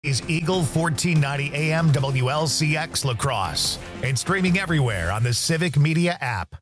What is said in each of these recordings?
is Eagle 1490 AM WLCX La Crosse and streaming everywhere on the Civic Media app.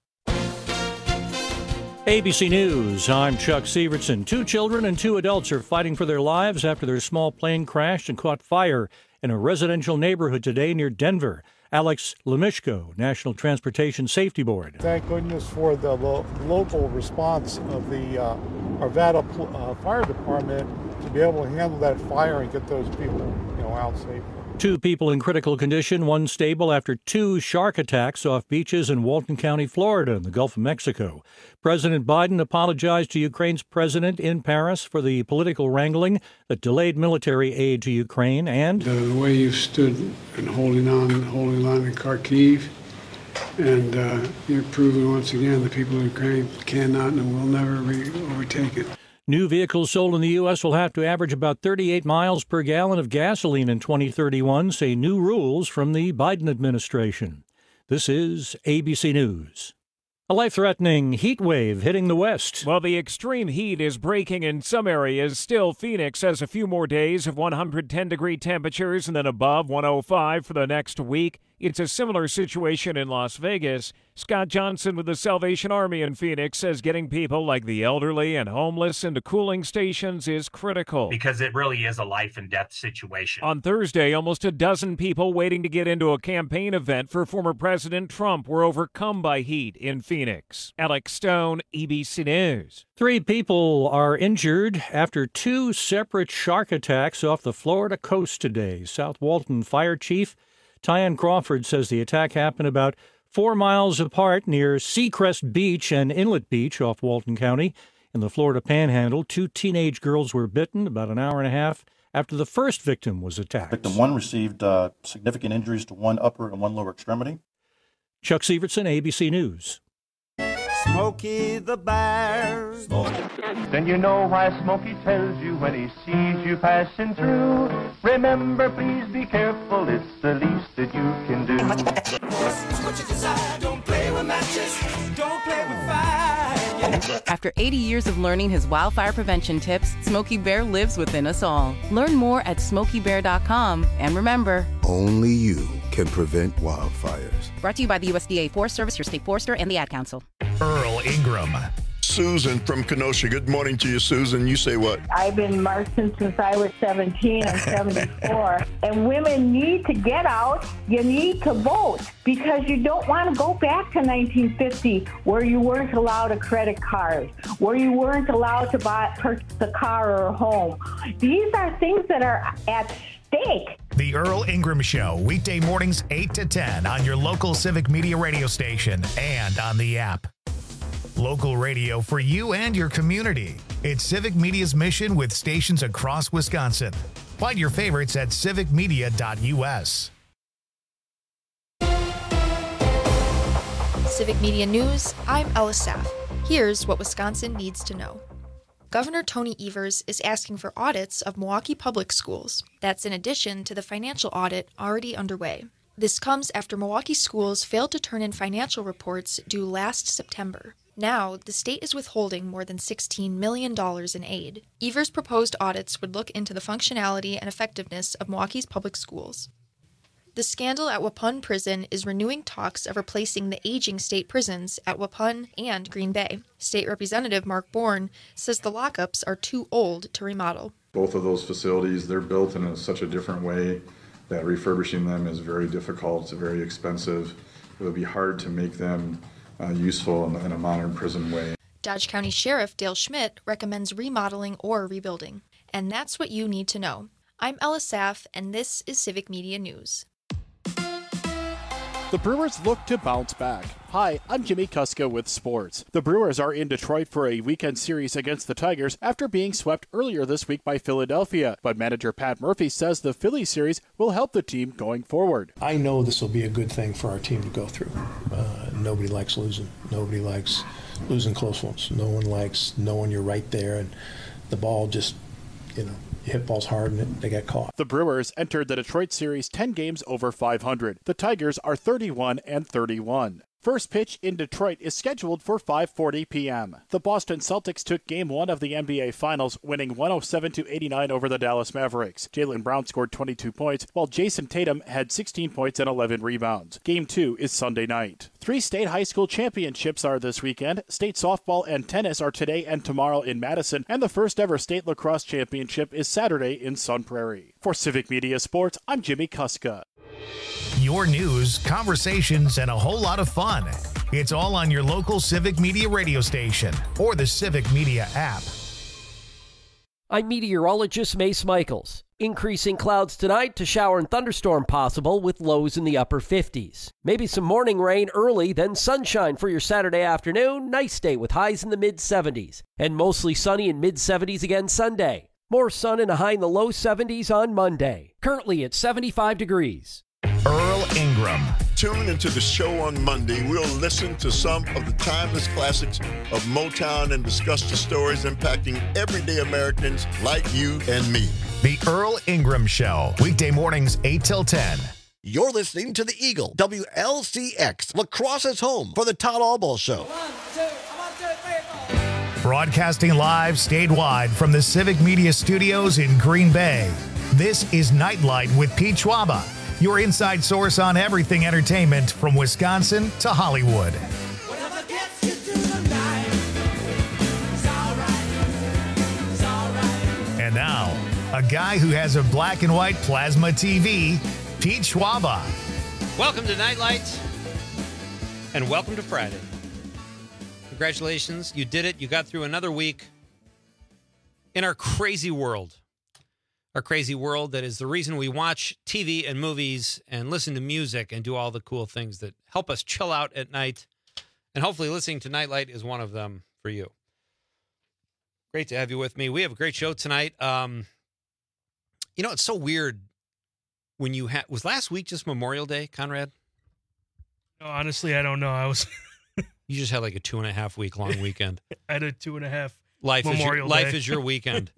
ABC News, I'm Chuck Severson. 2 children and 2 adults are fighting for their lives after their small plane crashed and caught fire in a residential neighborhood today near Denver. Alex Lemishko, National Transportation Safety Board. Thank goodness for the local response of the Arvada Fire Department to be able to handle that fire and get those people, out safely. 2 people in critical condition, 1 stable after 2 shark attacks off beaches in Walton County, Florida, in the Gulf of Mexico. President Biden apologized to Ukraine's president in Paris for the political wrangling that delayed military aid to Ukraine, and the way you stood and holding on in Kharkiv, and you're proving once again the people of Ukraine cannot and will never be overtaken. New vehicles sold in the U.S. will have to average about 38 miles per gallon of gasoline in 2031, say new rules from the Biden administration. This is ABC News. A life-threatening heat wave hitting the West. Well, the extreme heat is breaking in some areas. Still, Phoenix has a few more days of 110-degree temperatures and then above 105 for the next week. It's a similar situation in Las Vegas. Scott Johnson with the Salvation Army in Phoenix says getting people like the elderly and homeless into cooling stations is critical. Because it really is a life and death situation. On Thursday, almost a dozen people waiting to get into a campaign event for former President Trump were overcome by heat in Phoenix. Alex Stone, ABC News. 3 people are injured after 2 separate shark attacks off the Florida coast today. South Walton Fire Chief Tyann Crawford says the attack happened about 4 miles apart near Seacrest Beach and Inlet Beach off Walton County. In the Florida Panhandle, 2 teenage girls were bitten about an hour and a half after the first victim was attacked. Victim 1 received significant injuries to 1 upper and 1 lower extremity. Chuck Severson, ABC News. Smokey the Bear. Then you know why Smokey tells you when he sees you passing through. Remember, please be careful, it's the least that you can do. What you desire, don't play with matches, don't play with fire. After 80 years of learning his wildfire prevention tips, Smokey Bear lives within us all. Learn more at SmokeyBear.com, and remember, only you can prevent wildfires. Brought to you by the USDA Forest Service, your state forester, and the Ad Council. Earl Ingram. Susan from Kenosha. Good morning to you, Susan. You say what? I've been marching since I was 17. I'm 74. And women need to get out. You need to vote because you don't want to go back to 1950 where you weren't allowed a credit card, where you weren't allowed to purchase a car or a home. These are things that are at stake. The Earl Ingram Show, weekday mornings 8 to 10 on your local Civic Media radio station and on the app. Local radio for you and your community. It's Civic Media's mission with stations across Wisconsin. Find your favorites at civicmedia.us. Civic Media News, I'm Ella Saff. Here's what Wisconsin needs to know. Governor Tony Evers is asking for audits of Milwaukee public schools. That's in addition to the financial audit already underway. This comes after Milwaukee schools failed to turn in financial reports due last September. Now, the state is withholding more than $16 million in aid. Evers' proposed audits would look into the functionality and effectiveness of Milwaukee's public schools. The scandal at Waupun Prison is renewing talks of replacing the aging state prisons at Waupun and Green Bay. State Representative Mark Bourne says the lockups are too old to remodel. Both of those facilities, they're built in such a different way that refurbishing them is very difficult, it's very expensive. It would be hard to make them useful in a modern prison way. Dodge County Sheriff Dale Schmidt recommends remodeling or rebuilding. And that's what you need to know. I'm Ella Saff, and this is Civic Media News. The Brewers look to bounce back. Hi, I'm Jimmy Kuska with sports. The Brewers are in Detroit for a weekend series against the Tigers after being swept earlier this week by Philadelphia. But manager Pat Murphy says the Philly series will help the team going forward. I know this will be a good thing for our team to go through. Nobody likes losing. Nobody likes losing close ones. No one likes knowing you're right there and the ball just, you hit balls hard and they get caught. The Brewers entered the Detroit series 10 games over 500. The Tigers are 31-31. First pitch in Detroit is scheduled for 5:40 p.m. The Boston Celtics took Game 1 of the NBA Finals, winning 107-89 over the Dallas Mavericks. Jaylen Brown scored 22 points, while Jason Tatum had 16 points and 11 rebounds. Game 2 is Sunday night. 3 state high school championships are this weekend. State softball and tennis are today and tomorrow in Madison, and the first ever state lacrosse championship is Saturday in Sun Prairie. For Civic Media Sports, I'm Jimmy Kuska. Your news, conversations, and a whole lot of fun. It's all on your local Civic Media radio station or the Civic Media app. I'm meteorologist Mace Michaels. Increasing clouds tonight to shower and thunderstorm possible with lows in the upper 50s. Maybe some morning rain early, then sunshine for your Saturday afternoon. Nice day with highs in the mid-70s. And mostly sunny in mid-70s again Sunday. More sun and a high in the low 70s on Monday. Currently at 75 degrees. Earl Ingram. Tune into the show on Monday. We'll listen to some of the timeless classics of Motown and discuss the stories impacting everyday Americans like you and me. The Earl Ingram Show. Weekday mornings 8 till 10. You're listening to the Eagle, WLCX, Lacrosse's home for the Todd Albaugh Show. 1, 2, 3, 4. Broadcasting live statewide from the Civic Media Studios in Green Bay. This is Nightlight with Pete Schwaba, your inside source on everything entertainment from Wisconsin to Hollywood. Whatever gets you through the night, it's alright, it's alright. And now, a guy who has a black and white plasma TV, Pete Schwaba. Welcome to Nightlight, and welcome to Friday. Congratulations, you did it. You got through another week in our crazy world. Our crazy world that is the reason we watch TV and movies and listen to music and do all the cool things that help us chill out at night. And hopefully listening to Nightlight is one of them for you. Great to have you with me. We have a great show tonight. You know, it's so weird when you was last week just Memorial Day, Conrad? No, honestly, I don't know. You just had like a 2.5 week long weekend. I had a 2.5 life Memorial Day. Life is your weekend.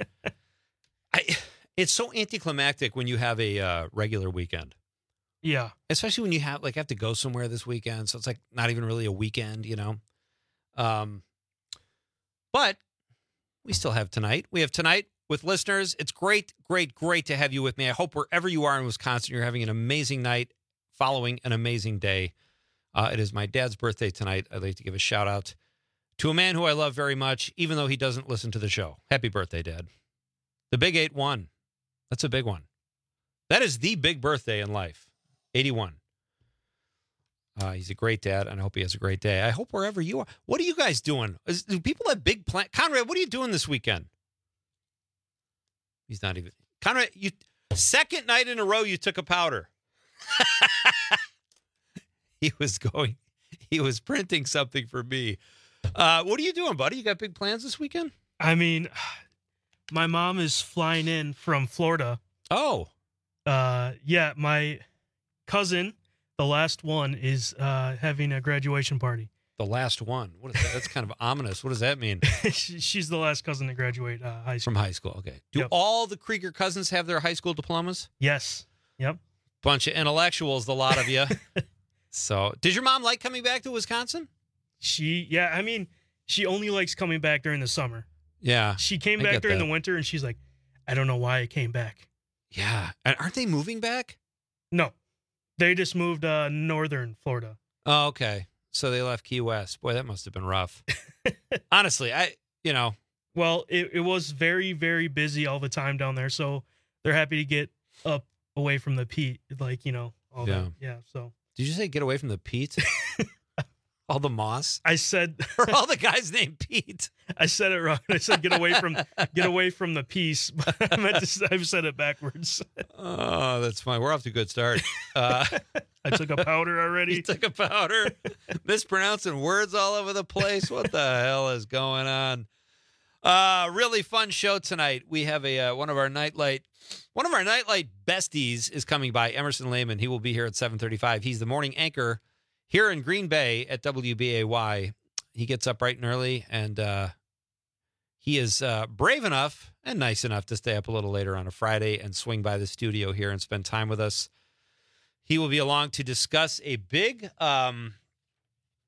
It's so anticlimactic when you have a regular weekend. Yeah. Especially when you have to go somewhere this weekend. So it's like not even really a weekend, you know. But we still have tonight. We have tonight with listeners. It's great to have you with me. I hope wherever you are in Wisconsin, you're having an amazing night following an amazing day. It is my dad's birthday tonight. I'd like to give a shout out to a man who I love very much, even though he doesn't listen to the show. Happy birthday, Dad. The big 81. That's a big one. That is the big birthday in life. 81. He's a great dad, and I hope he has a great day. I hope wherever you are. What are you guys doing? Do people have big plans? Conrad, what are you doing this weekend? He's not even. Conrad, second night in a row you took a powder. He was printing something for me. What are you doing, buddy? You got big plans this weekend? I mean, my mom is flying in from Florida. Oh. Yeah, my cousin, the last one, is having a graduation party. The last one? What is that? That's kind of ominous. What does that mean? She's the last cousin to graduate high school. From high school, okay. Do all the Krieger cousins have their high school diplomas? Yes. Yep. Bunch of intellectuals, the lot of you. So, did your mom like coming back to Wisconsin? She only likes coming back during the summer. Yeah. She came back during the winter, and she's like, I don't know why I came back. Yeah. And aren't they moving back? No. They just moved northern Florida. Oh, okay. So they left Key West. Boy, that must have been rough. Honestly, Well, it was very, very busy all the time down there, so they're happy to get up away from the peat, all that. Yeah, so. Did you say get away from the peat? All the moss? I said or all the guys named Pete. I said it wrong. I said get away from the piece. But I've said it backwards. Oh, that's fine. We're off to a good start. I took a powder already. You took a powder? Mispronouncing words all over the place. What the hell is going on? Really fun show tonight. We have one of our nightlight besties is coming by, Emerson Lehman. He will be here at 7:35. He's the morning anchor here in Green Bay at WBAY. He gets up bright and early, and he is brave enough and nice enough to stay up a little later on a Friday and swing by the studio here and spend time with us. He will be along to discuss a big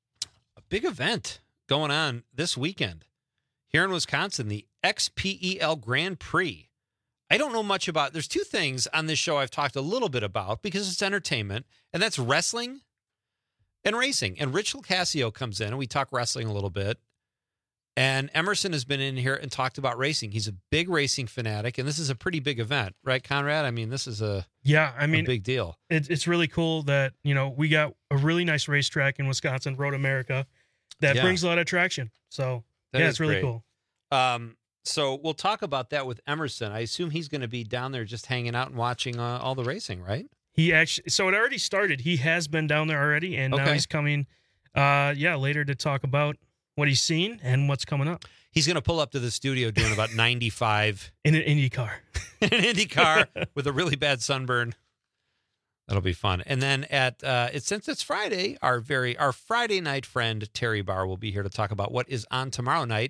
big event going on this weekend here in Wisconsin, the XPEL Grand Prix. I don't know much about, there's two things on this show I've talked a little bit about because it's entertainment, and that's wrestling and racing. And Rich LoCascio comes in, and we talk wrestling a little bit. And Emerson has been in here and talked about racing. He's a big racing fanatic, and this is a pretty big event, right, Conrad? I mean, this is a big deal. It's really cool that, we got a really nice racetrack in Wisconsin, Road America, that brings a lot of traction. So, it's really great. cool. So we'll talk about that with Emerson. I assume he's going to be down there just hanging out and watching all the racing, right? So it already started. He has been down there already, and now he's coming, later to talk about what he's seen and what's coming up. He's going to pull up to the studio doing about 95 in an Indy car. In an Indy car with a really bad sunburn. That'll be fun. And then since it's Friday, our Friday night friend Terry Barr will be here to talk about what is on tomorrow night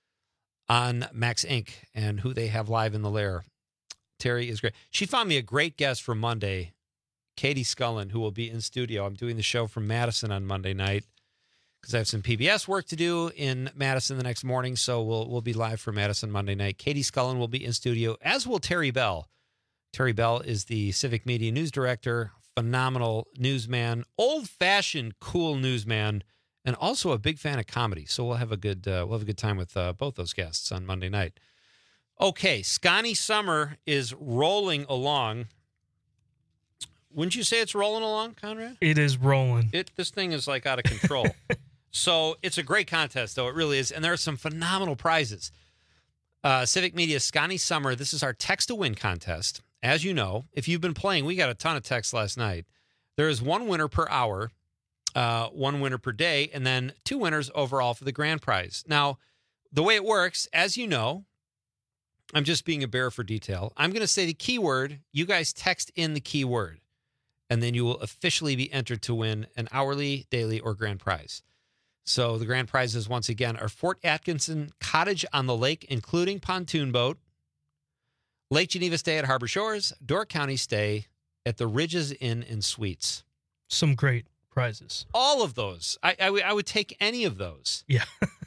on Max Inc. and who they have live in the lair. Terry is great. She found me a great guest for Monday, Katie Scullen, who will be in studio. I'm doing the show from Madison on Monday night because I have some PBS work to do in Madison the next morning, so we'll be live for Madison Monday night. Katie Scullen will be in studio, as will Terry Bell. Terry Bell is the Civic Media News Director, phenomenal newsman, old-fashioned, cool newsman, and also a big fan of comedy. So we'll have a good time with both those guests on Monday night. Okay, Scotty Summer is rolling along. Wouldn't you say it's rolling along, Conrad? It is rolling. This thing is like out of control. So it's a great contest, though. It really is. And there are some phenomenal prizes. Civic Media Scotty Summer, this is our text to win contest. As you know, if you've been playing, we got a ton of texts last night. There is one winner per hour, one winner per day, and then two winners overall for the grand prize. Now, the way it works, as you know, I'm just being a bearer for detail. I'm going to say the keyword. You guys text in the keyword, and then you will officially be entered to win an hourly, daily, or grand prize. So the grand prizes, once again, are Fort Atkinson Cottage on the Lake, including pontoon boat, Lake Geneva stay at Harbor Shores, Door County stay at the Ridges Inn and Suites. Some great prizes. All of those. I would take any of those. Yeah.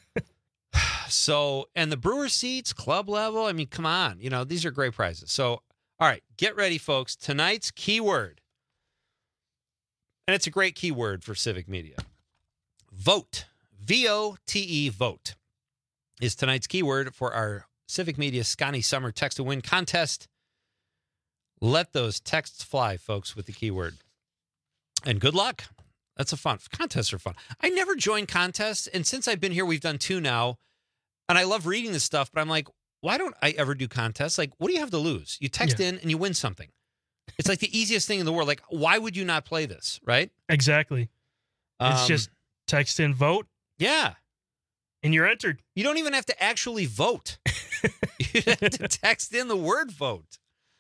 So, and the brewer seats, club level, I mean, come on. These are great prizes. So, all right, get ready, folks. Tonight's keyword, and it's a great keyword for Civic Media. Vote. VOTE, vote, is tonight's keyword for our Civic Media Scotty Summer Text to Win contest. Let those texts fly, folks, with the keyword. And good luck. That's a fun. Contests are fun. I never join contests, and since I've been here, we've done two now, and I love reading this stuff, but I'm like, why don't I ever do contests? Like, what do you have to lose? You text in and you win something. It's like the easiest thing in the world. Like, why would you not play this, right? Exactly. It's just text in, vote. Yeah. And you're entered. You don't even have to actually vote. You have to text in the word vote.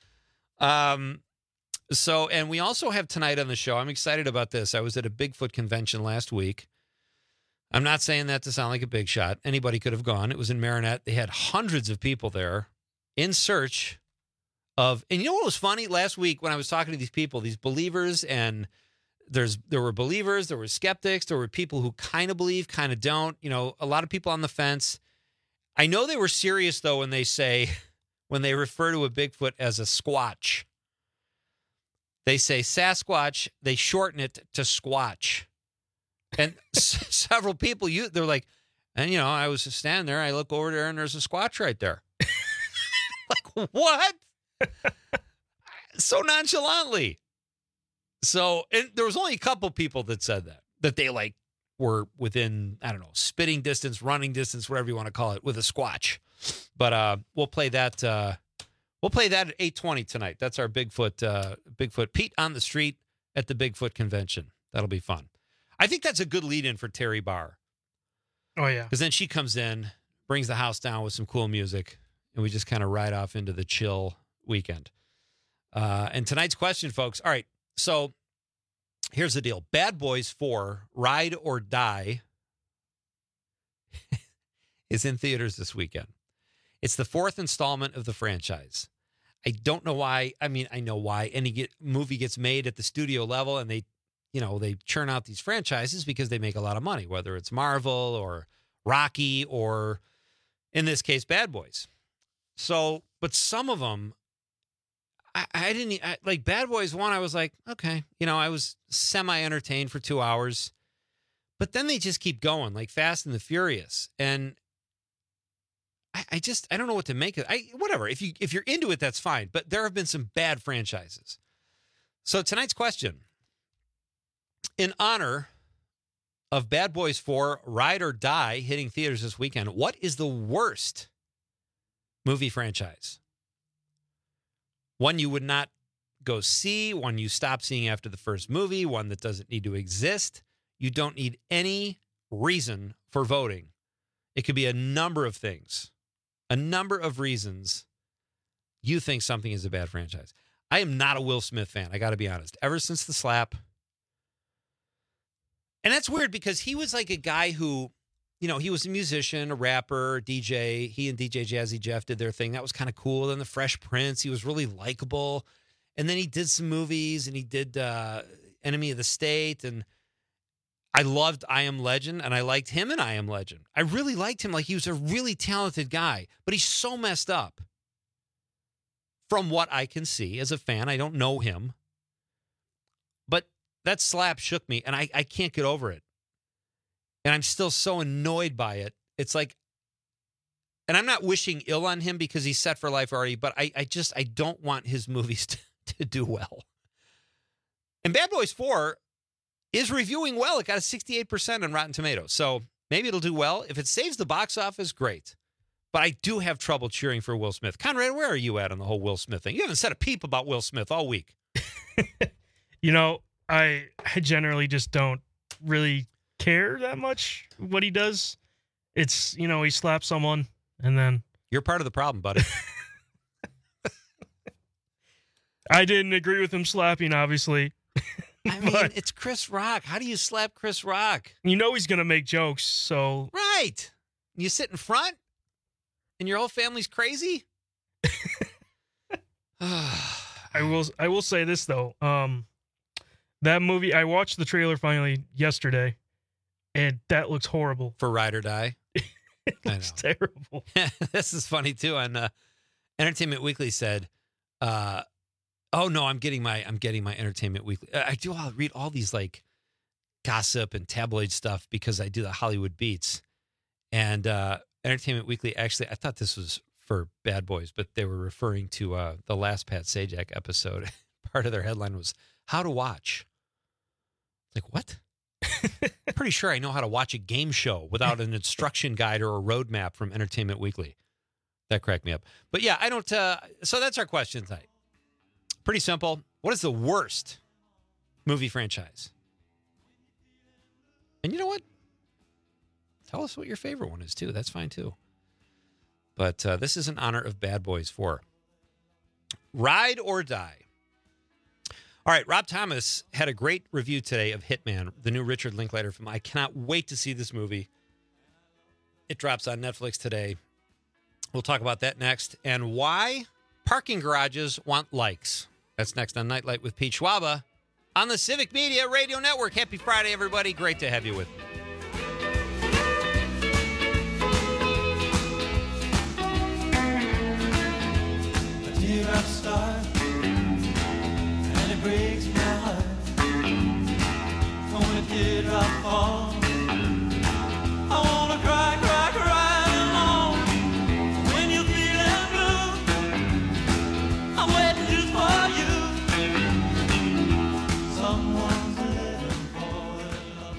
So, and we also have tonight on the show, I'm excited about this. I was at a Bigfoot convention last week. I'm not saying that to sound like a big shot. Anybody could have gone. It was in Marinette. They had hundreds of people there in search of, and you know what was funny? Last week when I was talking to these people, these believers, and there were believers, there were skeptics, there were people who kind of believe, kind of don't, a lot of people on the fence. I know they were serious, though, when they refer to a Bigfoot as a squatch. They say Sasquatch, they shorten it to Squatch. And several people, they're like, and I was just standing there, I look over there, and there's a Squatch right there. Like, what? So nonchalantly. So, and there was only a couple people that said that they were within, I don't know, spitting distance, running distance, whatever you want to call it, with a Squatch. But we'll play that. We'll play that at 8:20 tonight. That's our Bigfoot Pete on the street at the Bigfoot convention. That'll be fun. I think that's a good lead-in for Terry Barr. Oh, yeah. Because then she comes in, brings the house down with some cool music, and we just kind of ride off into the chill weekend. And tonight's question, folks. All right, so here's the deal. Bad Boys 4, Ride or Die, is in theaters this weekend. It's the fourth installment of the franchise. I don't know why. I mean, I know why. Any movie gets made at the studio level and they, they churn out these franchises because they make a lot of money, whether it's Marvel or Rocky or, in this case, Bad Boys. So, but some of them, I didn't, like Bad Boys 1, I was like, okay. I was semi-entertained for 2 hours. But then they just keep going, like Fast and the Furious. And I don't know what to make of it. Whatever. If you're into it, that's fine. But there have been some bad franchises. So tonight's question, in honor of Bad Boys 4 Ride or Die hitting theaters this weekend, what is the worst movie franchise? One you would not go see, one you stop seeing after the first movie, one that doesn't need to exist. You don't need any reason for voting. It could be a number of things, a number of reasons you think something is a bad franchise. I am not a Will Smith fan, I got to be honest. Ever since The Slap. And that's weird because he was like a guy who, he was a musician, a rapper, DJ. He and DJ Jazzy Jeff did their thing. That was kind of cool. Then The Fresh Prince, he was really likable. And then he did some movies and he did Enemy of the State. And I loved I Am Legend and I liked him in I Am Legend. I really liked him. Like he was a really talented guy, but he's so messed up. From what I can see as a fan, I don't know him. But that Slap shook me and I can't get over it. And I'm still so annoyed by it. It's like, and I'm not wishing ill on him because he's set for life already, but I don't want his movies to do well. And Bad Boys 4 is reviewing well. It got a 68% on Rotten Tomatoes. So maybe it'll do well. If it saves the box office, great. But I do have trouble cheering for Will Smith. Conrad, where are you at on the whole Will Smith thing? You haven't said a peep about Will Smith all week. I generally just don't really care that much what he does. It's, he slaps someone and then... You're part of the problem, buddy. I didn't agree with him slapping, obviously. I mean, it's Chris Rock. How do you slap Chris Rock? He's going to make jokes, so... Right. You sit in front and your whole family's crazy? I will say this, though. That movie, I watched the trailer finally yesterday, and that looks horrible. For Ride or Die? It looks terrible. This is funny, too. On Entertainment Weekly said... oh no, I'm getting my Entertainment Weekly. I'll read all these like gossip and tabloid stuff because I do the Hollywood Beats. And Entertainment Weekly, actually, I thought this was for Bad Boys, but they were referring to the last Pat Sajak episode. Part of their headline was "How to Watch." Like, what? I'm pretty sure I know how to watch a game show without an instruction guide or a roadmap from Entertainment Weekly. That cracked me up. But yeah, I don't. So that's our question tonight. Pretty simple. What is the worst movie franchise? And you know what? Tell us what your favorite one is, too. That's fine, too. But this is in honor of Bad Boys 4. Ride or Die. All right, Rob Thomas had a great review today of Hitman, the new Richard Linklater film. I cannot wait to see this movie. It drops on Netflix today. We'll talk about that next. And why parking garages want likes. That's next on Nightlight with Pete Schwaba on the Civic Media Radio Network. Happy Friday, everybody. Great to have you with me. A teardrop start, and it breaks my heart. When a teardrop falls, I wanna cry, cry, cry alone. When you're feeling blue, I'm waiting just for you. Someone's living for love.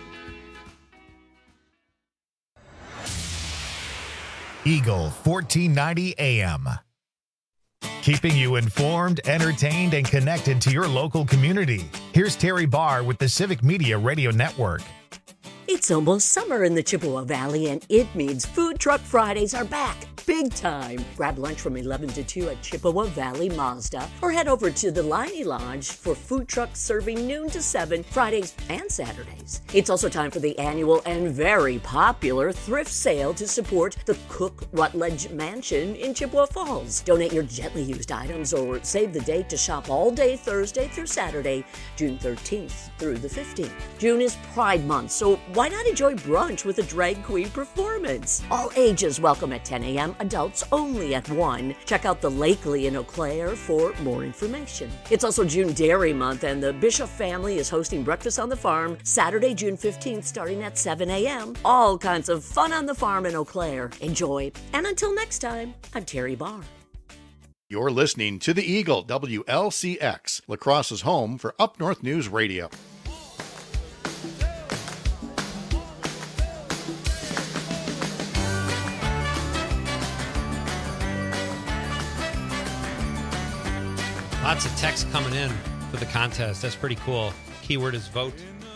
Eagle 1490 AM. Keeping you informed, entertained, and connected to your local community. Here's Terry Barr with the Civic Media Radio Network. It's almost summer in the Chippewa Valley, and it means Food Truck Fridays are back. big time. Grab lunch from 11 to 2 at Chippewa Valley Mazda, or head over to the Liney Lodge for food trucks serving noon to 7 Fridays and Saturdays. It's also time for the annual and very popular thrift sale to support the Cook Rutledge Mansion in Chippewa Falls. Donate your gently used items or save the date to shop all day Thursday through Saturday, June 13th through the 15th. June is Pride Month, so why not enjoy brunch with a drag queen performance? All ages welcome at 10 a.m., adults only at 1. Check out the Lakely in Eau Claire for more information. It's also June Dairy Month, and the Bishop family is hosting Breakfast on the Farm Saturday, June 15th, starting at 7 a.m. All kinds of fun on the farm in Eau Claire. Enjoy. And until next time, I'm Terry Barr. You're listening to the Eagle, WLCX, La Crosse's home for Up North News Radio. Lots of text coming in for the contest. That's pretty cool. Keyword is vote.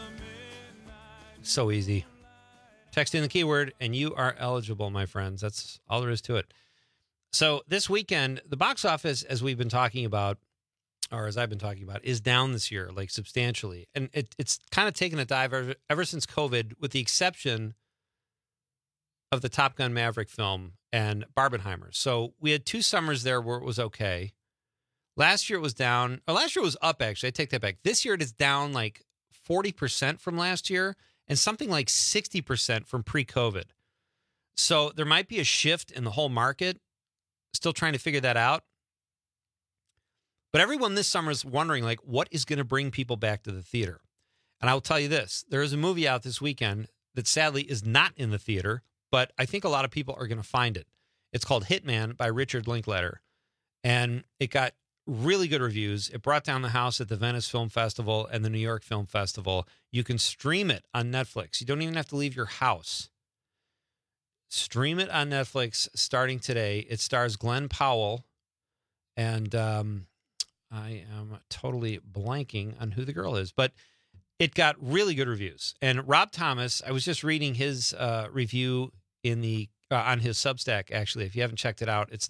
So easy. Text in the keyword and you are eligible, my friends. That's all there is to it. So this weekend, the box office, as we've been talking about, or as I've been talking about, is down this year, like substantially. And it's kind of taken a dive ever since COVID, with the exception of the Top Gun Maverick film and Barbenheimer. So we had 2 summers there where it was okay. Last year it was down. Or last year it was up, actually. I take that back. This year it is down like 40% from last year and something like 60% from pre-COVID. So there might be a shift in the whole market. Still trying to figure that out. But everyone this summer is wondering, like, what is going to bring people back to the theater? And I will tell you this. There is a movie out this weekend that sadly is not in the theater, but I think a lot of people are going to find it. It's called Hitman by Richard Linklater. And it got really good reviews. It brought down the house at the Venice Film Festival and the New York Film Festival. You can stream it on Netflix. You don't even have to leave your house. Stream it on Netflix starting today. It stars Glenn Powell, and I am totally blanking on who the girl is, but it got really good reviews. And Rob Thomas, I was just reading his review in the on his Substack, actually. If you haven't checked it out, it's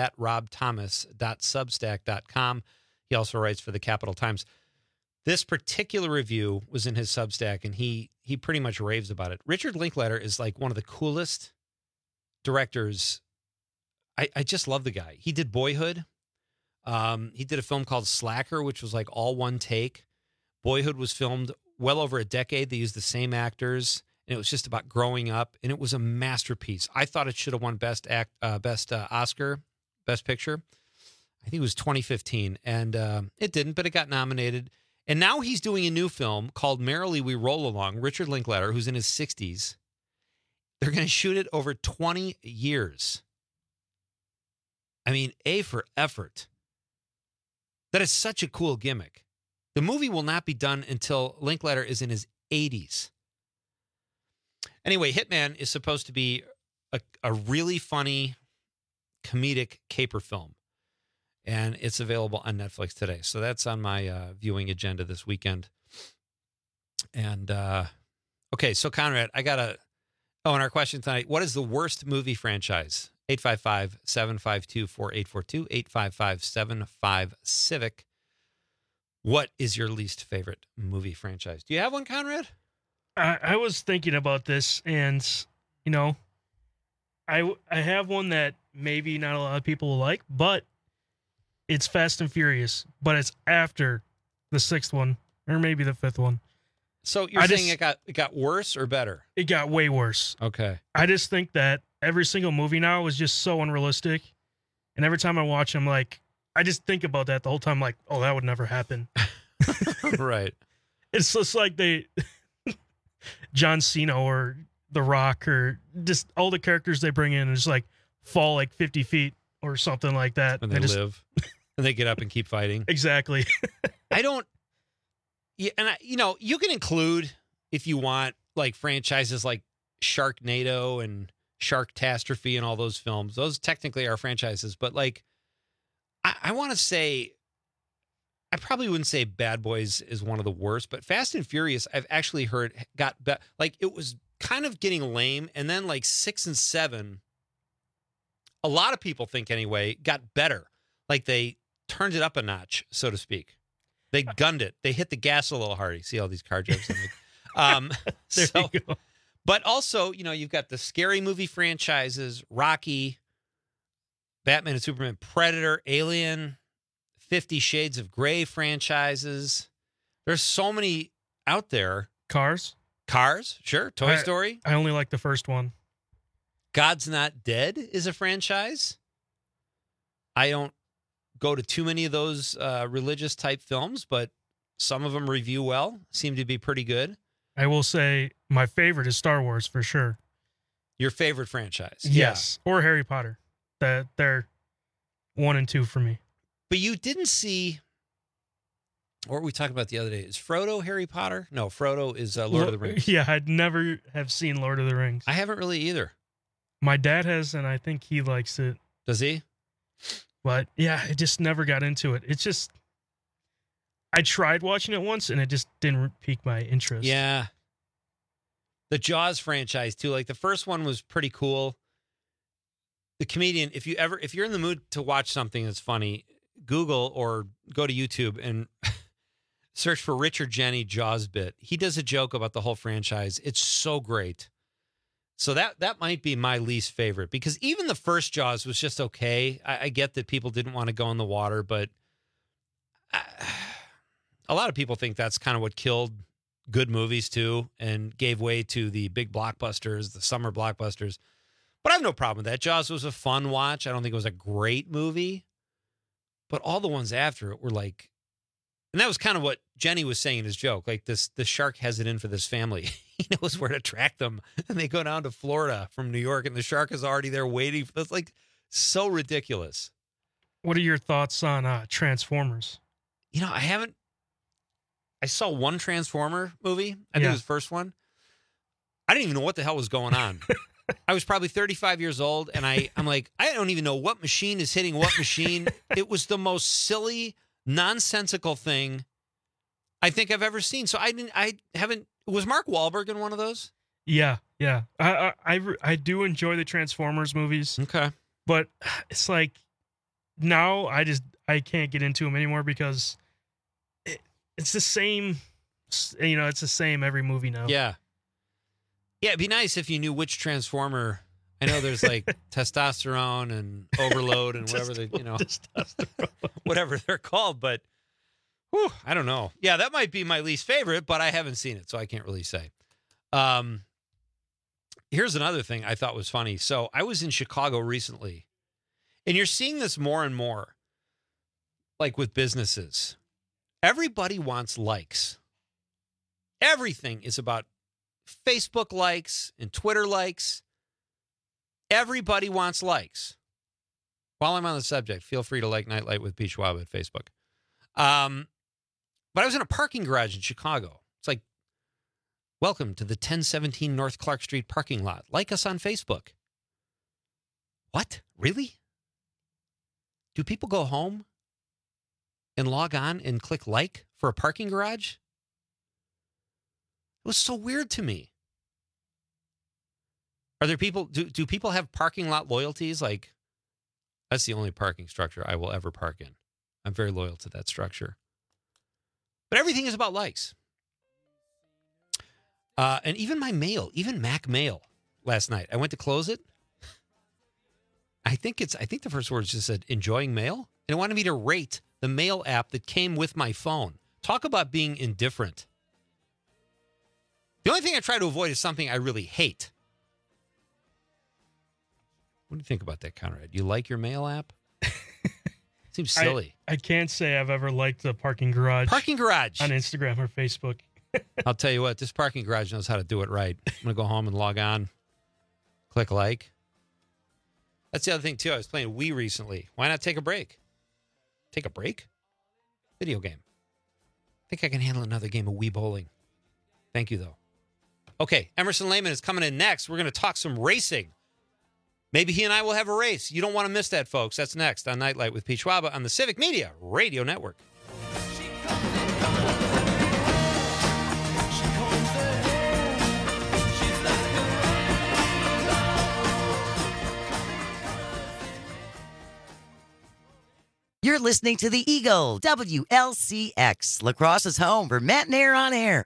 notthatrobthomas.substack.com. He also writes for the Capital Times. This particular review was in his Substack, and he pretty much raves about it. Richard Linklater is like one of the coolest directors. I just love the guy. He did Boyhood. He did a film called Slacker, which was like all one take. Boyhood was filmed well over a decade. They used the same actors, and it was just about growing up, and it was a masterpiece. I thought it should have won Best Oscar, Best Picture. I think it was 2015, and it didn't, but it got nominated. And now he's doing a new film called Merrily We Roll Along. Richard Linklater, who's in his 60s. They're going to shoot it over 20 years. I mean, A for effort. That is such a cool gimmick. The movie will not be done until Linklater is in his 80s. Anyway, Hitman is supposed to be a really funny, comedic caper film. And it's available on Netflix today. So that's on my viewing agenda this weekend. And, okay, so Conrad, I got to... Oh, and our question tonight, what is the worst movie franchise? 855-752-4842, 855-75-CIVIC. What is your least favorite movie franchise? Do you have one, Conrad? I was thinking about this, and, you know, I have one that maybe not a lot of people will like, but it's Fast and Furious, but it's after the 6th one, or maybe the 5th one. So you're saying it got worse or better? It got way worse. Okay. I just think that every single movie now is just so unrealistic. And every time I watch them, like, I just think about that the whole time, like, oh, that would never happen. Right. It's just like John Cena or The Rock or just all the characters they bring in is like fall like 50 feet or something like that. And they live. And they get up and keep fighting. Exactly. Yeah, and you can include, if you want, like franchises like Sharknado and Sharktastrophe and all those films. Those technically are franchises, but like, I want to say, I probably wouldn't say Bad Boys is one of the worst, but Fast and Furious, I've actually heard got like it was kind of getting lame, and then like 6 and 7, a lot of people think anyway, got better. Like they turned it up a notch, so to speak. They gunned it. They hit the gas a little hard. You see all these car jokes. There you go. But also, you've got the scary movie franchises, Rocky, Batman and Superman, Predator, Alien, 50 Shades of Grey franchises. There's so many out there. Cars, sure. Toy Story. I only like the first one. God's Not Dead is a franchise. I don't go to too many of those religious type films, but some of them review well, seem to be pretty good. I will say my favorite is Star Wars for sure. Your favorite franchise? Yes. Or Harry Potter. They're 1 and 2 for me. But you didn't see, what were we talking about the other day? Is Frodo Harry Potter? No, Frodo is Lord of the Rings. Yeah, I'd never have seen Lord of the Rings. I haven't really either. My dad has, and I think he likes it. Does he? But yeah, I just never got into it. It's just, I tried watching it once and it just didn't pique my interest. Yeah. The Jaws franchise too. Like the first one was pretty cool. The comedian, if you're in the mood to watch something that's funny, Google or go to YouTube and search for Richard Jeni Jaws bit. He does a joke about the whole franchise. It's so great. So that might be my least favorite because even the first Jaws was just okay. I get that people didn't want to go in the water, but a lot of people think that's kind of what killed good movies too and gave way to the big blockbusters, the summer blockbusters. But I have no problem with that. Jaws was a fun watch. I don't think it was a great movie, but all the ones after it were like, and that was kind of what Jenny was saying in his joke. Like the shark has it in for this family. He knows where to track them. And they go down to Florida from New York and the shark is already there waiting. That's like so ridiculous. What are your thoughts on Transformers? I saw one Transformer movie. I think it was the first one. I didn't even know what the hell was going on. I was probably 35 years old and I'm like, I don't even know what machine is hitting what machine. It was the most silly, nonsensical thing I think I've ever seen. So was Mark Wahlberg in one of those? Yeah. I do enjoy the Transformers movies. Okay. But it's like now I can't get into them anymore because it's the same, it's the same every movie now. Yeah. Yeah, it'd be nice if you knew which Transformer. I know there's like testosterone and overload and whatever they're called, but I don't know. Yeah, that might be my least favorite, but I haven't seen it, so I can't really say. Here's another thing I thought was funny. So I was in Chicago recently, and you're seeing this more and more, like with businesses. Everybody wants likes. Everything is about Facebook likes and Twitter likes. Everybody wants likes. While I'm on the subject, feel free to like Nightlight with Pete Schwab at Facebook. But I was in a parking garage in Chicago. It's like, welcome to the 1017 North Clark Street parking lot. Like us on Facebook. What? Really? Do people go home and log on and click like for a parking garage? It was so weird to me. Are there people, do people have parking lot loyalties? Like, that's the only parking structure I will ever park in. I'm very loyal to that structure. But everything is about likes. And even my mail, even Mac Mail last night, I went to close it. I think the first words just said enjoying mail. And it wanted me to rate the mail app that came with my phone. Talk about being indifferent. The only thing I try to avoid is something I really hate. What do you think about that, Conrad? You like your mail app? Seems silly. I can't say I've ever liked the parking garage. Parking garage. On Instagram or Facebook. I'll tell you what, this parking garage knows how to do it right. I'm going to go home and log on. Click like. That's the other thing, too. I was playing Wii recently. Why not take a break? Take a break? Video game. I think I can handle another game of Wii bowling. Thank you, though. Okay, Emerson Lehman is coming in next. We're going to talk some racing. Maybe he and I will have a race. You don't want to miss that, folks. That's next on Nightlight with Pete Schwab on the Civic Media Radio Network. You're listening to the Eagle, WLCX, Lacrosse's home for Matt Nair on Air.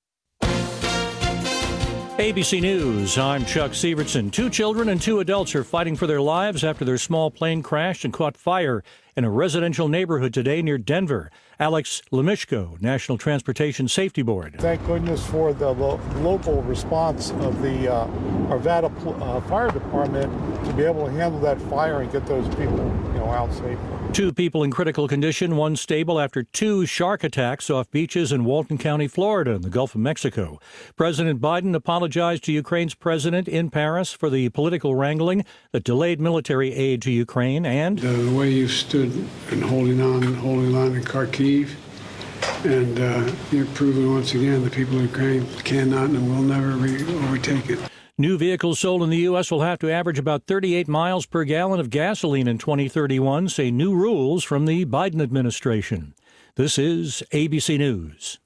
ABC News, I'm Chuck Severson. 2 children and 2 adults are fighting for their lives after their small plane crashed and caught fire in a residential neighborhood today near Denver. Alex Lemishko, National Transportation Safety Board. Thank goodness for the local response of the Arvada Fire Department to be able to handle that fire and get those people, out safely. 2 people in critical condition, 1 stable after 2 shark attacks off beaches in Walton County, Florida, in the Gulf of Mexico. President Biden apologized to Ukraine's president in Paris for the political wrangling that delayed military aid to Ukraine and the way you stood and holding on in Kharkiv, and you've proven once again the people of Ukraine cannot and will never be overtaken. New vehicles sold in the U.S. will have to average about 38 miles per gallon of gasoline in 2031, say new rules from the Biden administration. This is ABC News.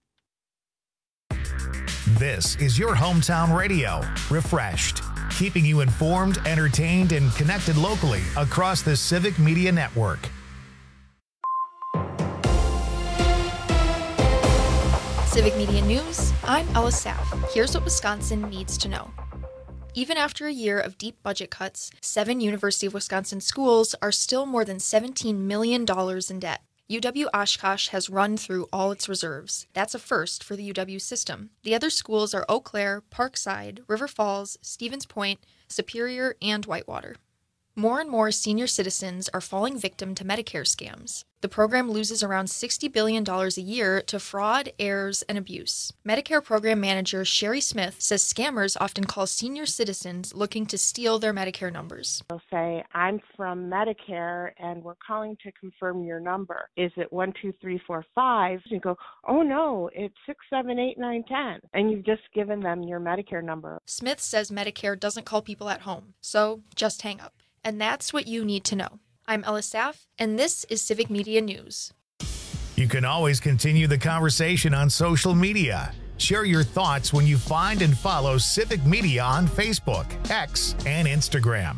This is your hometown radio, refreshed, keeping you informed, entertained, and connected locally across the Civic Media Network. Civic Media News, I'm Ella Saff. Here's what Wisconsin needs to know. Even after a year of deep budget cuts, 7 University of Wisconsin schools are still more than $17 million in debt. UW Oshkosh has run through all its reserves. That's a first for the UW system. The other schools are Eau Claire, Parkside, River Falls, Stevens Point, Superior, and Whitewater. More and more senior citizens are falling victim to Medicare scams. The program loses around $60 billion a year to fraud, errors, and abuse. Medicare program manager Sherry Smith says scammers often call senior citizens looking to steal their Medicare numbers. They'll say, I'm from Medicare and we're calling to confirm your number. Is it 12345? You go, oh no, it's 678 and you've just given them your Medicare number. Smith says Medicare doesn't call people at home, so just hang up. And that's what you need to know. I'm Ella Saff, and this is Civic Media News. You can always continue the conversation on social media. Share your thoughts when you find and follow Civic Media on Facebook, X, and Instagram.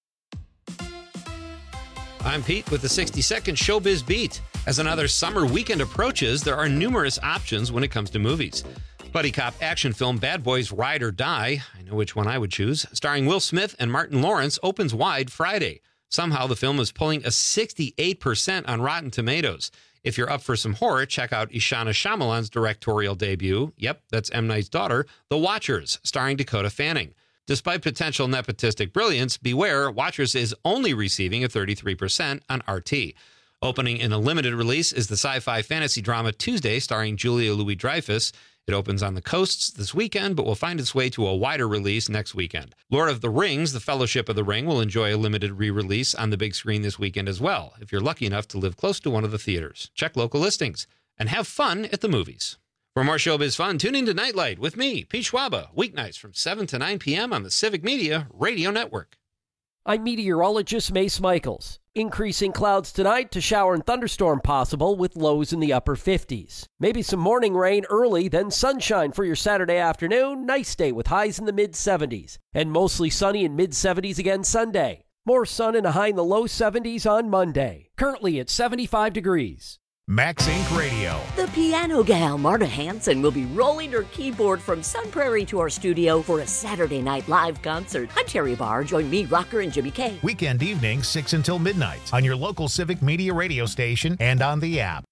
I'm Pete with the 60-second Showbiz Beat. As another summer weekend approaches, there are numerous options when it comes to movies. Buddy cop action film Bad Boys Ride or Die, I know which one I would choose, starring Will Smith and Martin Lawrence, opens wide Friday. Somehow the film is pulling a 68% on Rotten Tomatoes. If you're up for some horror, check out Ishana Shyamalan's directorial debut. Yep, that's M. Night's daughter, The Watchers, starring Dakota Fanning. Despite potential nepotistic brilliance, beware, Watchers is only receiving a 33% on RT. Opening in a limited release is the sci-fi fantasy drama Tuesday, starring Julia Louis-Dreyfus. It opens on the coasts this weekend, but will find its way to a wider release next weekend. Lord of the Rings, The Fellowship of the Ring, will enjoy a limited re-release on the big screen this weekend as well, if you're lucky enough to live close to one of the theaters. Check local listings and have fun at the movies. For more showbiz fun, tune in to Nightlight with me, Pete Schwaba, weeknights from 7 to 9 p.m. on the Civic Media Radio Network. I'm meteorologist Mace Michaels. Increasing clouds tonight to shower and thunderstorm possible with lows in the upper 50s. Maybe some morning rain early, then sunshine for your Saturday afternoon. Nice day with highs in the mid-70s. And mostly sunny in mid-70s again Sunday. More sun and a high in the low 70s on Monday. Currently at 75 degrees. Max Inc. Radio. The piano gal, Marta Hanson, will be rolling her keyboard from Sun Prairie to our studio for a Saturday night live concert. I'm Terry Barr. Join me, Rocker, and Jimmy K. Weekend evenings, 6 until midnight on your local Civic Media radio station and on the app.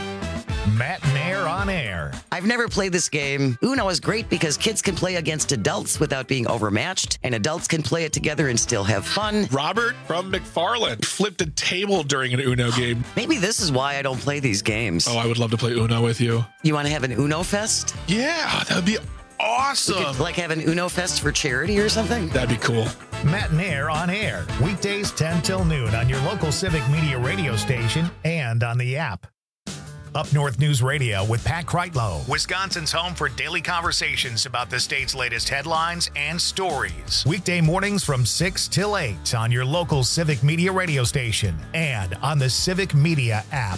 Matt Nair on Air. I've never played this game. Uno is great because kids can play against adults without being overmatched, and adults can play it together and still have fun. Robert from McFarland flipped a table during an Uno game. Maybe this is why I don't play these games. Oh, I would love to play Uno with you. You want to have an Uno Fest? Yeah, that would be awesome. We could, have an Uno Fest for charity or something? That'd be cool. Matt Nair on Air. Weekdays 10 till noon on your local Civic Media radio station and on the app. Up North News Radio with Pat Kreitlow, Wisconsin's home for daily conversations about the state's latest headlines and stories. Weekday mornings from 6 till 8 on your local Civic Media radio station and on the Civic Media app.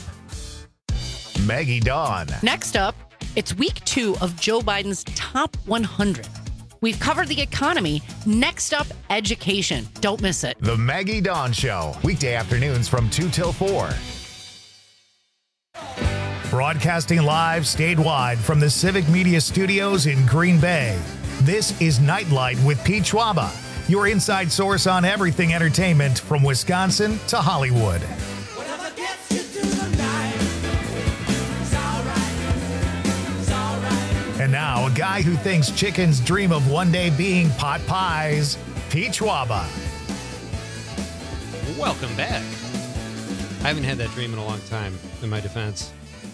Maggie Dawn. Next up, it's week 2 of Joe Biden's top 100. We've covered the economy. Next up, education. Don't miss it. The Maggie Dawn Show, weekday afternoons from 2 till 4. Broadcasting live statewide from the Civic Media Studios in Green Bay, this is Nightlight with Pete Schwaba, your inside source on everything entertainment from Wisconsin to Hollywood. And now, a guy who thinks chickens dream of one day being pot pies, Pete Schwaba. Welcome back. I haven't had that dream in a long time, in my defense.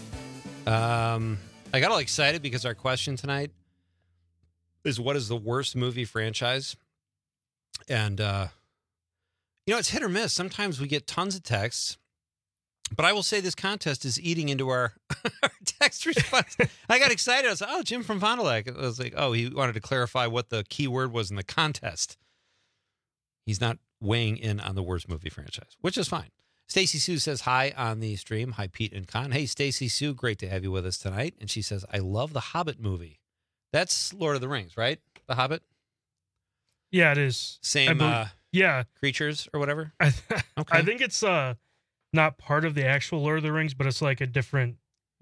I got all excited because our question tonight is, what is the worst movie franchise? And, it's hit or miss. Sometimes we get tons of texts, but I will say this contest is eating into our text response. I got excited. I was like, Jim from Fond du Lac. I was like, he wanted to clarify what the key word was in the contest. He's not weighing in on the worst movie franchise, which is fine. Stacy Sue says hi on the stream. Hi, Pete and Con. Hey, Stacy Sue, great to have you with us tonight. And she says, I love the Hobbit movie. That's Lord of the Rings, right? The Hobbit? Yeah, it is. Same creatures or whatever? I think it's not part of the actual Lord of the Rings, but it's like a different,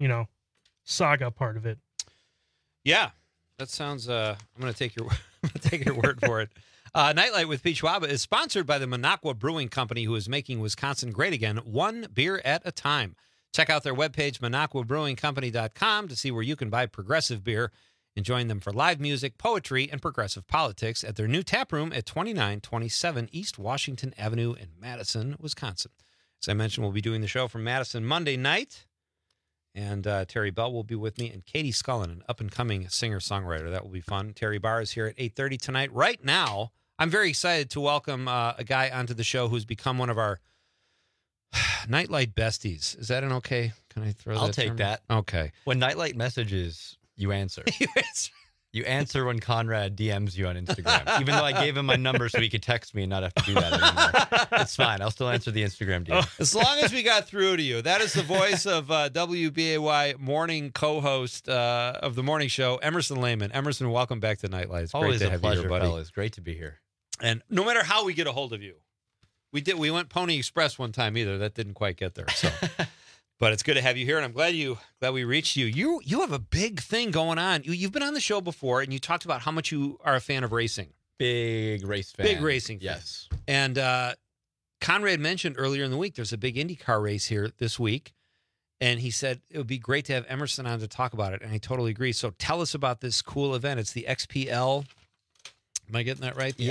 saga part of it. Yeah, that sounds. I'm going to take your word for it. Nightlight with Pete Schwaba is sponsored by the Minocqua Brewing Company, who is making Wisconsin great again, one beer at a time. Check out their webpage, MinocquaBrewingCompany.com, to see where you can buy progressive beer and join them for live music, poetry, and progressive politics at their new tap room at 2927 East Washington Avenue in Madison, Wisconsin. As I mentioned, we'll be doing the show from Madison Monday night, and Terry Bell will be with me, and Katie Scullin, an up-and-coming singer-songwriter. That will be fun. Terry Barr is here at 8:30 tonight. Right now, I'm very excited to welcome a guy onto the show who's become one of our Nightlight besties. Is that an okay? Can I throw that? I'll take that. Okay. When Nightlight messages, you answer. You answer when Conrad DMs you on Instagram. Even though I gave him my number so he could text me and not have to do that anymore. It's fine. I'll still answer the Instagram DM. As long as we got through to you. That is the voice of WBAY morning co-host of the morning show, Emerson Lehman. Emerson, welcome back to Nightlight. It's Always great to a have pleasure, you here, buddy. fellas. Great to be here. And no matter how we get a hold of you, we went Pony Express one time either. That didn't quite get there. So, but it's good to have you here, and I'm glad we reached you. You have a big thing going on. You've been on the show before, and you talked about how much you are a fan of racing. Big race fan. Big racing fan. Yes. And Conrad mentioned earlier in the week there's a big IndyCar race here this week, and he said it would be great to have Emerson on to talk about it, and I totally agree. So tell us about this cool event. It's the XPL. Am I getting that right? The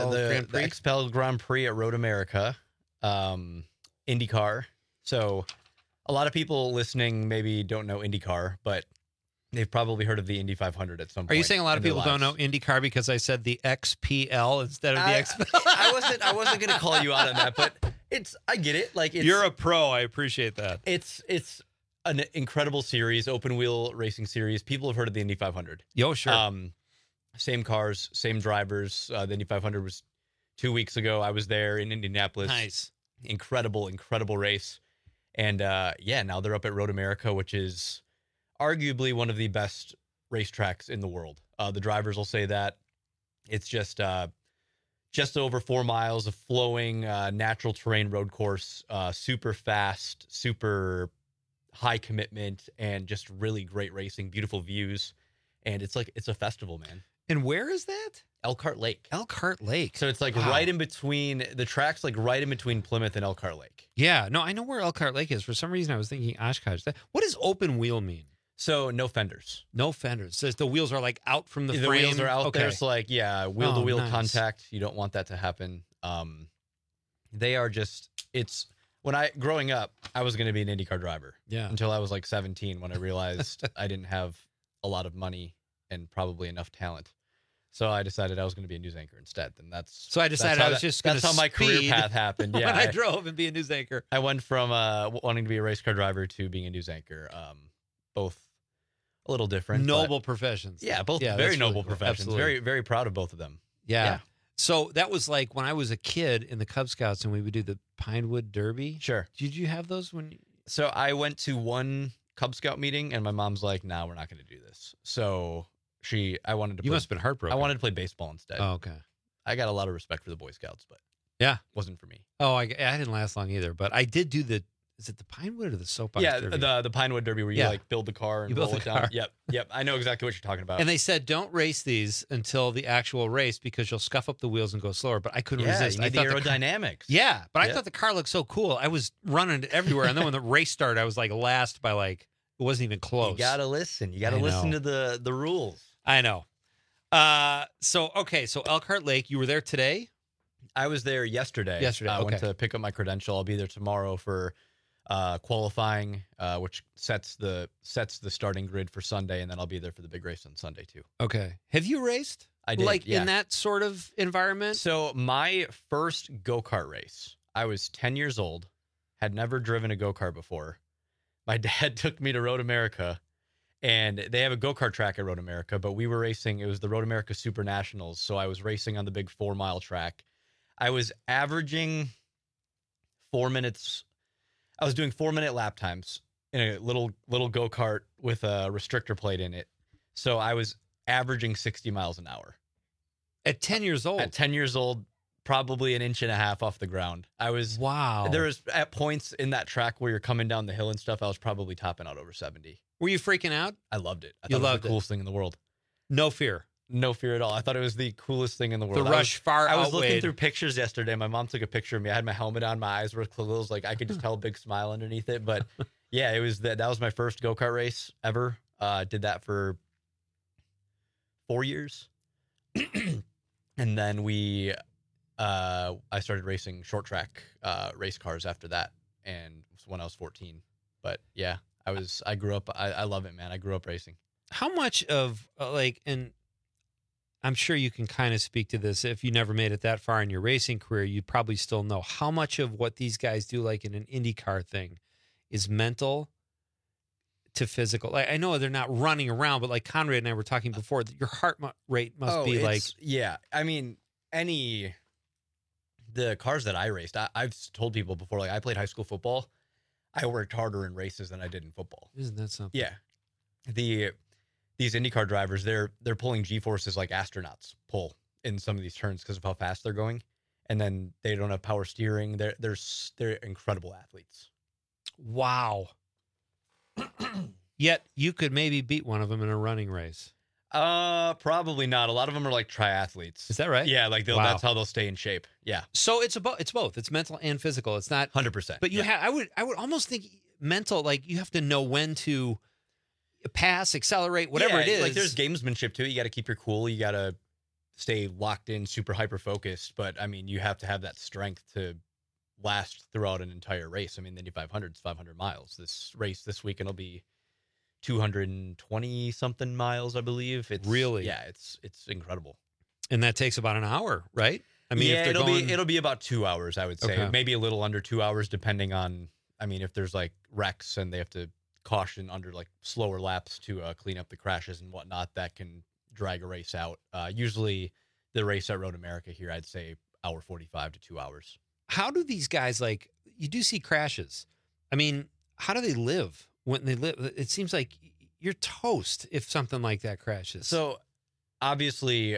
XPL Grand Prix at Road America, IndyCar. So a lot of people listening maybe don't know IndyCar, but they've probably heard of the Indy 500 at some point. Are you saying a lot of people don't know IndyCar because I said the XPL instead of the XPL? I wasn't going to call you out on that, but I get it. Like you're a pro. I appreciate that. It's an incredible series, open wheel racing series. People have heard of the Indy 500. Yo, sure. Same cars, same drivers. The Indy 500 was 2 weeks ago. I was there in Indianapolis. Nice. Incredible race. And now they're up at Road America, which is arguably one of the best racetracks in the world. The drivers will say that. It's just over 4 miles of flowing natural terrain road course, super fast, super high commitment, and just really great racing, beautiful views. And it's a festival, man. And where is that? Elkhart Lake. Elkhart Lake. So it's right in between, the track's right in between Plymouth and Elkhart Lake. Yeah, no, I know where Elkhart Lake is. For some reason, I was thinking Oshkosh. What does open wheel mean? So no fenders. No fenders. So the wheels are out from the frame. The wheels are out there. So wheel-to-wheel nice. contact. You don't want that to happen. They are just, growing up, I was going to be an IndyCar driver. Yeah. Until I was 17 when I realized I didn't have a lot of money and probably enough talent. So I decided I was going to be a news anchor instead. And that's how my career path happened. Yeah. When I drove and be a news anchor. I went from wanting to be a race car driver to being a news anchor. Both a little different. Noble professions. Yeah, both very noble professions. Absolutely. Very, very proud of both of them. Yeah. So that was when I was a kid in the Cub Scouts and we would do the Pinewood Derby. Sure. Did you have those when? So I went to one Cub Scout meeting and my mom's like, "No, we're not going to do this." So I wanted to. You must have been heartbroken. I wanted to play baseball instead. Oh, okay. I got a lot of respect for the Boy Scouts, but yeah, wasn't for me. Oh, I didn't last long either. But I did do the Is it the Pinewood or the Soapbox Yeah, Derby? the Pinewood Derby where you like build the car and You build roll the it down. car. Yep. I know exactly what you're talking about. And they said don't race these until the actual race because you'll scuff up the wheels and go slower. But I couldn't resist. You need I the thought aerodynamics. but I thought the car looked so cool. I was running everywhere, and then when the race started, I was like last by like it wasn't even close. You gotta listen. You gotta listen to the rules. I know. So Elkhart Lake, you were there today? I was there yesterday. I went to pick up my credential. I'll be there tomorrow for qualifying, which sets the starting grid for Sunday, and then I'll be there for the big race on Sunday too. Okay. Have you raced? I did. Like in that sort of environment? So my first go-kart race, I was 10 years old, had never driven a go-kart before. My dad took me to Road America, and they have a go-kart track at Road America, but we were racing. It was the Road America Super Nationals, so I was racing on the big 4-mile track. I was averaging 4 minutes. I was doing 4-minute lap times in a little go-kart with a restrictor plate in it. So I was averaging 60 miles an hour. At 10 years old? At 10 years old, probably an inch and a half off the ground. Wow. There was at points in that track where you're coming down the hill and stuff, I was probably topping out over 70. Were you freaking out? I loved it. I You thought it loved was the coolest thing in the world. No fear. No fear at all. I thought it was the coolest thing in the world. The rush far I was looking outweighed. through pictures yesterday. My mom took a picture of me. I had my helmet on. My eyes were closed. Like I could just tell a big smile underneath it. But yeah, it was that was my first go-kart race ever. Did that for 4 years. And then I started racing short track race cars after that. And when I was 14. But yeah, I grew up. I love it, man. I grew up racing. How much of and I'm sure you can kind of speak to this. If you never made it that far in your racing career, you probably still know how much of what these guys do, like in an IndyCar thing, is mental to physical. Like I know they're not running around, but like Conrad and I were talking before, that your heart rate must be like. Yeah, I mean, the cars that I raced, I've told people before, like I played high school football. I worked harder in races than I did in football. Isn't that something? Yeah. These IndyCar drivers, they're pulling G-forces like astronauts pull in some of these turns because of how fast they're going, and then they don't have power steering. They're incredible athletes. Wow. Yet you could maybe beat one of them in a running race. Probably not. A lot of them are like triathletes. Is that right? Yeah, like that's how they'll stay in shape. Yeah. So it's both. It's mental and physical. It's not 100%. But you have. I would almost think mental. Like you have to know when to pass, accelerate, whatever it is. Like there's gamesmanship too. You got to keep your cool. You got to stay locked in, super hyper focused. But I mean, you have to have that strength to last throughout an entire race. I mean, the Indy 500 is 500 miles. This race this weekend will be 220 something miles, I believe. It's really, it's incredible. And that takes about an hour, right? I mean, yeah, if it'll be about 2 hours, I would say. Okay. Maybe a little under 2 hours, depending on. I mean, if there's like wrecks and they have to caution under like slower laps to clean up the crashes and whatnot, that can drag a race out. Usually, the race at Road America here, I'd say hour 45 to 2 hours. How do these guys like? You do see crashes. I mean, how do they live when they live? It seems like you're toast if something like that crashes. So, obviously,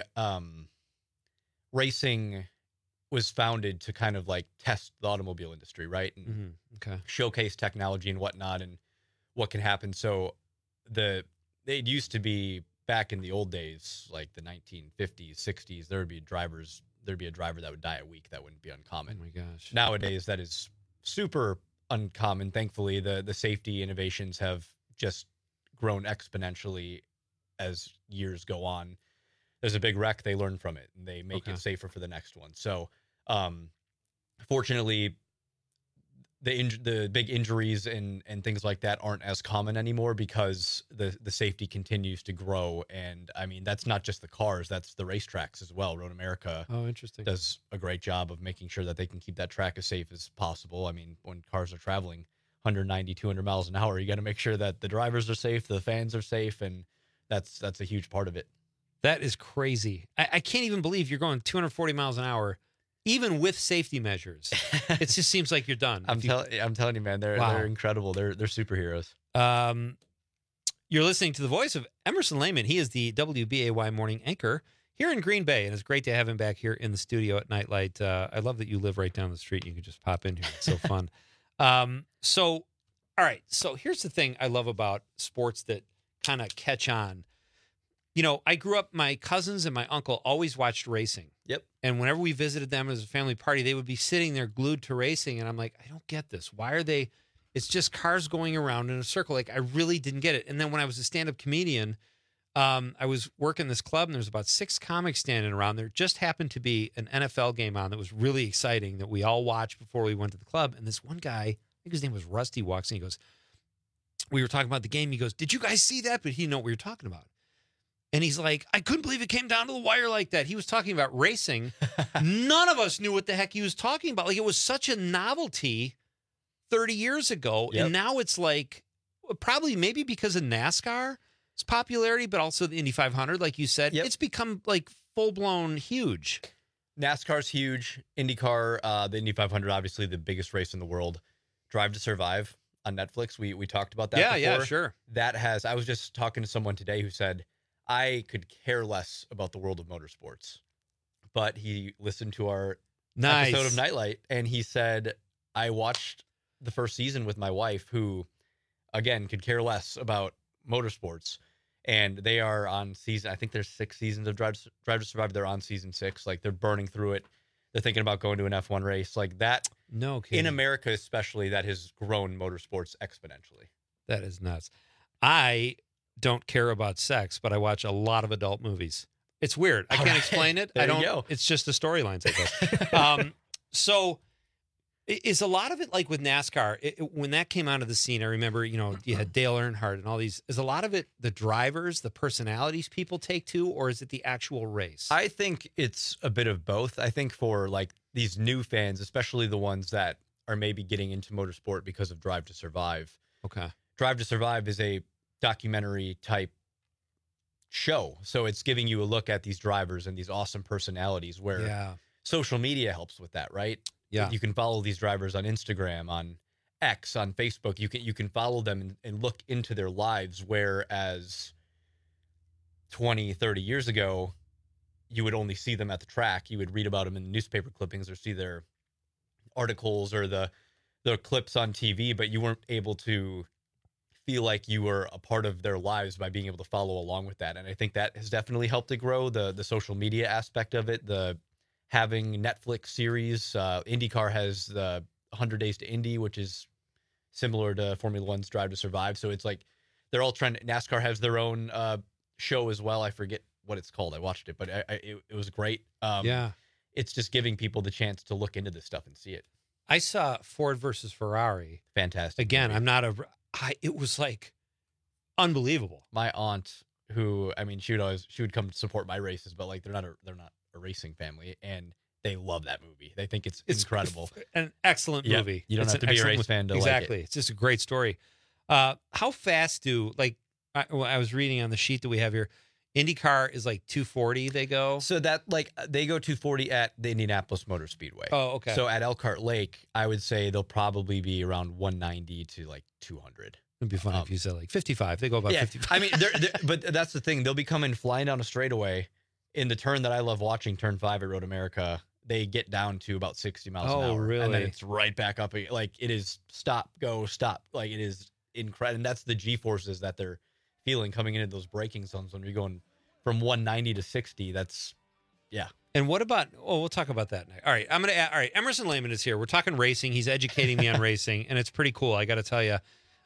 racing was founded to kind of like test the automobile industry, right? And okay. Showcase technology and whatnot and what can happen. So it used to be back in the old days, like the 1950s, 60s, there'd be a driver that would die a week. That wouldn't be uncommon. Oh my gosh. Nowadays, that is super uncommon. Thankfully, the safety innovations have just grown exponentially as years go on. There's a big wreck, they learn from it, and they make it safer for the next one. So, fortunately, the big injuries and things like that aren't as common anymore because the safety continues to grow. And I mean, that's not just the cars, that's the racetracks as well. Road America does a great job of making sure that they can keep that track as safe as possible. I mean, when cars are traveling 190, 200 miles an hour, you got to make sure that the drivers are safe, the fans are safe, and that's a huge part of it. That is crazy. I can't even believe you're going 240 miles an hour, even with safety measures. It just seems like you're done. I'm telling you, man, they're incredible. They're superheroes. You're listening to the voice of Emerson Lehman. He is the WBAY morning anchor here in Green Bay, and it's great to have him back here in the studio at Nightlight. I love that you live right down the street. You can just pop in here. It's so fun. So, all right. So here's the thing I love about sports that kind of catch on. You know, I grew up, my cousins and my uncle always watched racing. Yep. And whenever we visited them as a family party, they would be sitting there glued to racing. And I'm like, I don't get this. Why are they? It's just cars going around in a circle. Like, I really didn't get it. And then when I was a stand-up comedian, I was working this club, and there was about 6 comics standing around. There just happened to be an NFL game on that was really exciting that we all watched before we went to the club. And this one guy, I think his name was Rusty, walks in. He goes, we were talking about the game. He goes, did you guys see that? But he didn't know what we were talking about. And he's like, I couldn't believe it came down to the wire like that. He was talking about racing. None of us knew what the heck he was talking about. Like, it was such a novelty 30 years ago. Yep. And now it's like, probably maybe because of NASCAR's popularity, but also the Indy 500, like you said, it's become like full-blown huge. NASCAR's huge. IndyCar, the Indy 500, obviously the biggest race in the world. Drive to Survive on Netflix. We talked about that before. Yeah, sure. That has, I was just talking to someone today who said, I could care less about the world of motorsports, but he listened to our episode of Nightlight, and he said, I watched the first season with my wife, who, again, could care less about motorsports, and they are on season, I think there's 6 seasons of Drive to Survive. They're on season 6. Like, they're burning through it. They're thinking about going to an F1 race. Like that, no kidding. In America especially, that has grown motorsports exponentially. That is nuts. I don't care about sex, but I watch a lot of adult movies. It's weird. I can't explain it. There I don't. you go. It's just the storylines, I guess. So is a lot of it like with NASCAR? When that came out of the scene, I remember, you know, you had Dale Earnhardt and all these. Is a lot of it the drivers, the personalities people take to, or is it the actual race? I think it's a bit of both. I think for like these new fans, especially the ones that are maybe getting into motorsport because of Drive to Survive. Okay. Drive to Survive is a documentary type show. So it's giving you a look at these drivers and these awesome personalities where social media helps with that, right? Yeah. You can follow these drivers on Instagram, on X, on Facebook. You can follow them and look into their lives, whereas 20, 30 years ago, you would only see them at the track. You would read about them in the newspaper clippings or see their articles or the clips on TV, but you weren't able to feel like you were a part of their lives by being able to follow along with that. And I think that has definitely helped to grow the social media aspect of it, the having Netflix series. IndyCar has the 100 Days to Indy, which is similar to Formula One's Drive to Survive. So it's like they're all trying to, NASCAR has their own show as well. I forget what it's called. I watched it, but it was great. It's just giving people the chance to look into this stuff and see it. I saw Ford versus Ferrari. Fantastic. Again, movie. It was like unbelievable. My aunt, who, I mean, she would come support my races, but like they're not a racing family, and they love that movie. They think it's incredible. An excellent movie. You don't have to be a race fan to like it. It's just a great story. How fast do, like, I was reading on the sheet that we have here, IndyCar is like 240 they go. So that, like, they go 240 at the Indianapolis Motor Speedway. Oh, okay. So at Elkhart Lake, I would say they'll probably be around 190 to like 200. It'd be funny if you said like 55. They go about 55. I mean, but that's the thing. They'll be coming flying down a straightaway. In the turn that I love watching, turn 5 at Road America, they get down to about 60 miles an hour. Oh, really? And then it's right back up. Like, it is stop, go, stop. Like, it is incredible. And that's the G-forces that they're feeling coming into those braking zones when you're going from 190 to 60. That's, yeah. And what about, we'll talk about that next. All right, all right, Emerson Lehman is here. We're talking racing. He's educating me on racing, and it's pretty cool, I got to tell you.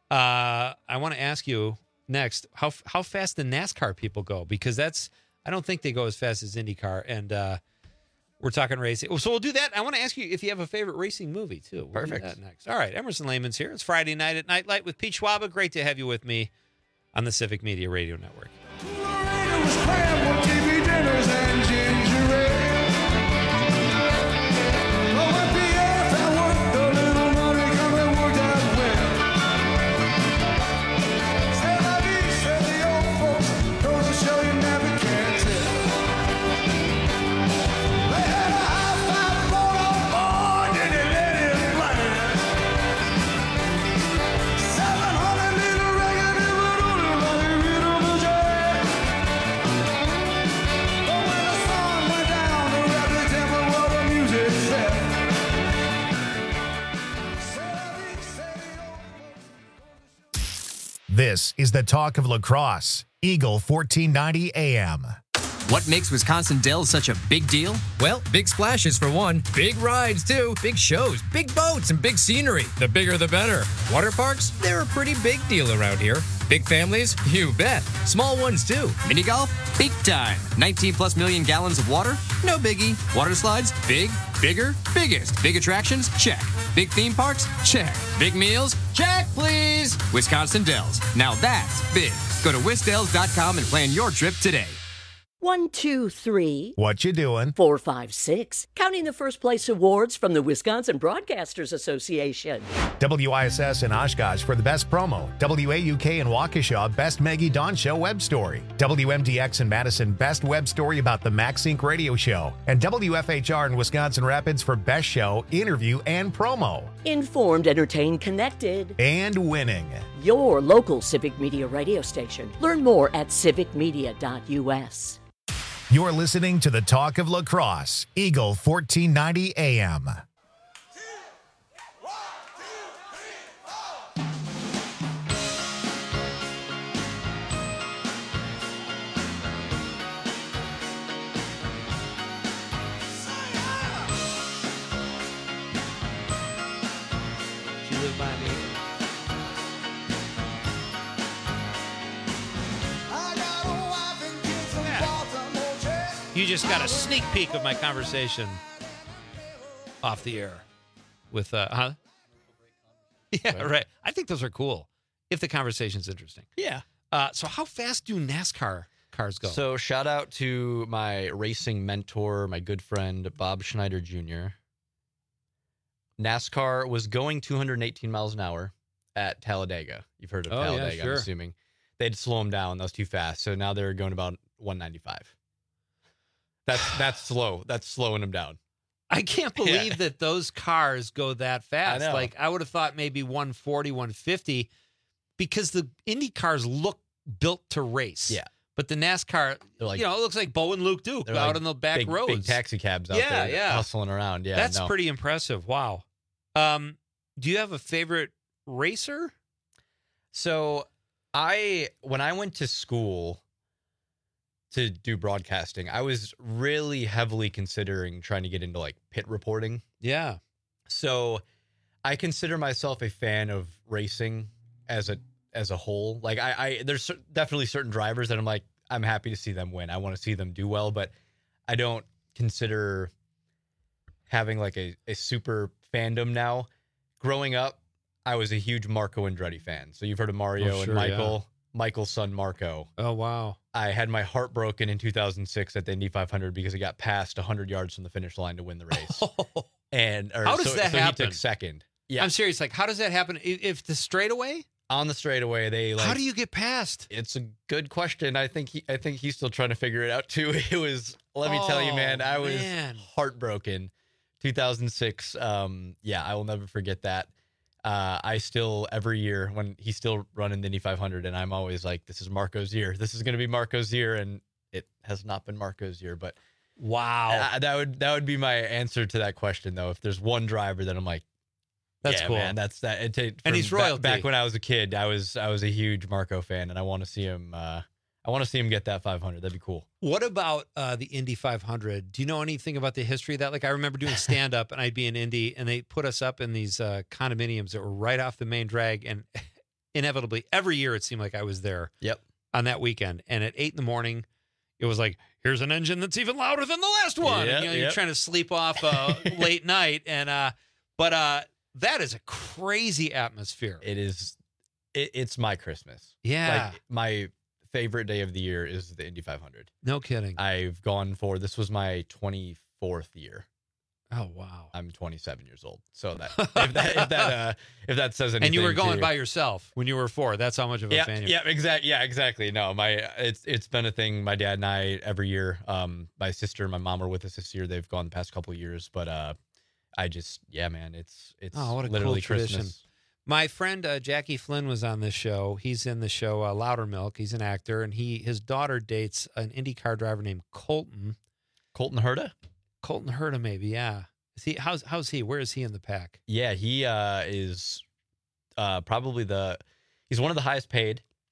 I want to ask you next, how fast the NASCAR people go? Because I don't think they go as fast as IndyCar, and we're talking racing. So we'll do that. I want to ask you if you have a favorite racing movie, too. We'll Perfect. do that next. All right, Emerson Lehman's here. It's Friday night at Nightlight with Pete Schwaba. Great to have you with me on the Civic Media Radio Network. This is the talk of lacrosse. Eagle 1490 AM. What makes Wisconsin Dells such a big deal? Well, big splashes for one, big rides too, big shows, big boats, and big scenery. The bigger the better. Water parks, they're a pretty big deal around here. Big families? You bet. Small ones too. Mini golf? Big time. 19 plus million gallons of water? No biggie. Water slides? Big, bigger, biggest. Big attractions? Check. Big theme parks? Check. Big meals? Check, please. Wisconsin Dells. Now that's big. Go to wisdells.com and plan your trip today. 1, 2, 3. What you doing? 4, 5, 6. Counting the first place awards from the Wisconsin Broadcasters Association. WISS in Oshkosh for the best promo. WAUK in Waukesha, best Maggie Dawn Show web story. WMDX in Madison, best web story about the Max Inc. radio show. And WFHR in Wisconsin Rapids for best show, interview, and promo. Informed, entertained, connected. And winning. Your local Civic Media radio station. Learn more at civicmedia.us. You're listening to the talk of lacrosse. Eagle 1490 AM. She lived by me. You just got a sneak peek of my conversation off the air with, huh? Yeah, right. I think those are cool if the conversation's interesting. Yeah. So how fast do NASCAR cars go? So shout out to my racing mentor, my good friend, Bob Schneider Jr. NASCAR was going 218 miles an hour at Talladega. You've heard of Talladega, yeah, sure. I'm assuming. They'd slow them down. That was too fast. So now they're going about 195. That's slow. That's slowing them down. I can't believe that those cars go that fast. I know. Like, I would have thought maybe 140, 150, because the Indy cars look built to race. Yeah. But the NASCAR, like, it looks like Bo and Luke Duke they're out like on the back big, roads. Big taxi cabs out there hustling around. Yeah, That's pretty impressive. Wow. Do you have a favorite racer? So when I went to school to do broadcasting, I was really heavily considering trying to get into like pit reporting. Yeah. So I consider myself a fan of racing as a whole. Like there's definitely certain drivers that I'm happy to see them win. I want to see them do well, but I don't consider having like a super fandom now. Growing up, I was a huge Marco Andretti fan. So you've heard of Mario and Michael. Yeah. Michael's son, Marco. Oh, wow. I had my heart broken in 2006 at the Indy 500 because he got passed 100 yards from the finish line to win the race. How does that happen? He took second. Yeah. I'm serious. Like, how does that happen? If the straightaway? On the straightaway, they how do you get past? It's a good question. I think he's still trying to figure it out too. It was, let me tell you, man, I was heartbroken. 2006. Yeah, I will never forget that. I still, every year when he's still running the Indy 500, and I'm always like, this is Marco's year. This is going to be Marco's year. And it has not been Marco's year, but wow. That would be my answer to that question though. If there's one driver that I'm like, that's cool, man, that's that. And he's royalty. Back when I was a kid, I was a huge Marco fan, and I want to see him. I want to see him get that 500. That'd be cool. What about the Indy 500? Do you know anything about the history of that? Like, I remember doing stand up, and I'd be in Indy, and they put us up in these condominiums that were right off the main drag, and inevitably every year it seemed like I was there. Yep. On that weekend, and at 8 a.m, it was like, here's an engine that's even louder than the last one. Yep, and, you're trying to sleep off late night, and but that is a crazy atmosphere. It is. It's my Christmas. Yeah. Like, my favorite day of the year is the Indy 500. No kidding. I've gone for, this was my 24th year. Oh, wow. I'm 27 years old. So that if that says anything. And you were going by yourself when you were 4. That's how much of a fan you were. Yeah, exactly. No, it's been a thing. My dad and I every year. My sister and my mom were with us this year. They've gone the past couple of years, but I just, man, it's what a literally cool tradition. Christmas. My friend Jackie Flynn was on this show. He's in the show Loudermilk. He's an actor, and his daughter dates an IndyCar driver named Colton. Colton Herta? Colton Herta, maybe, yeah. Is he? How's he? Where is he in the pack? Yeah, he is probably he's one of the highest paid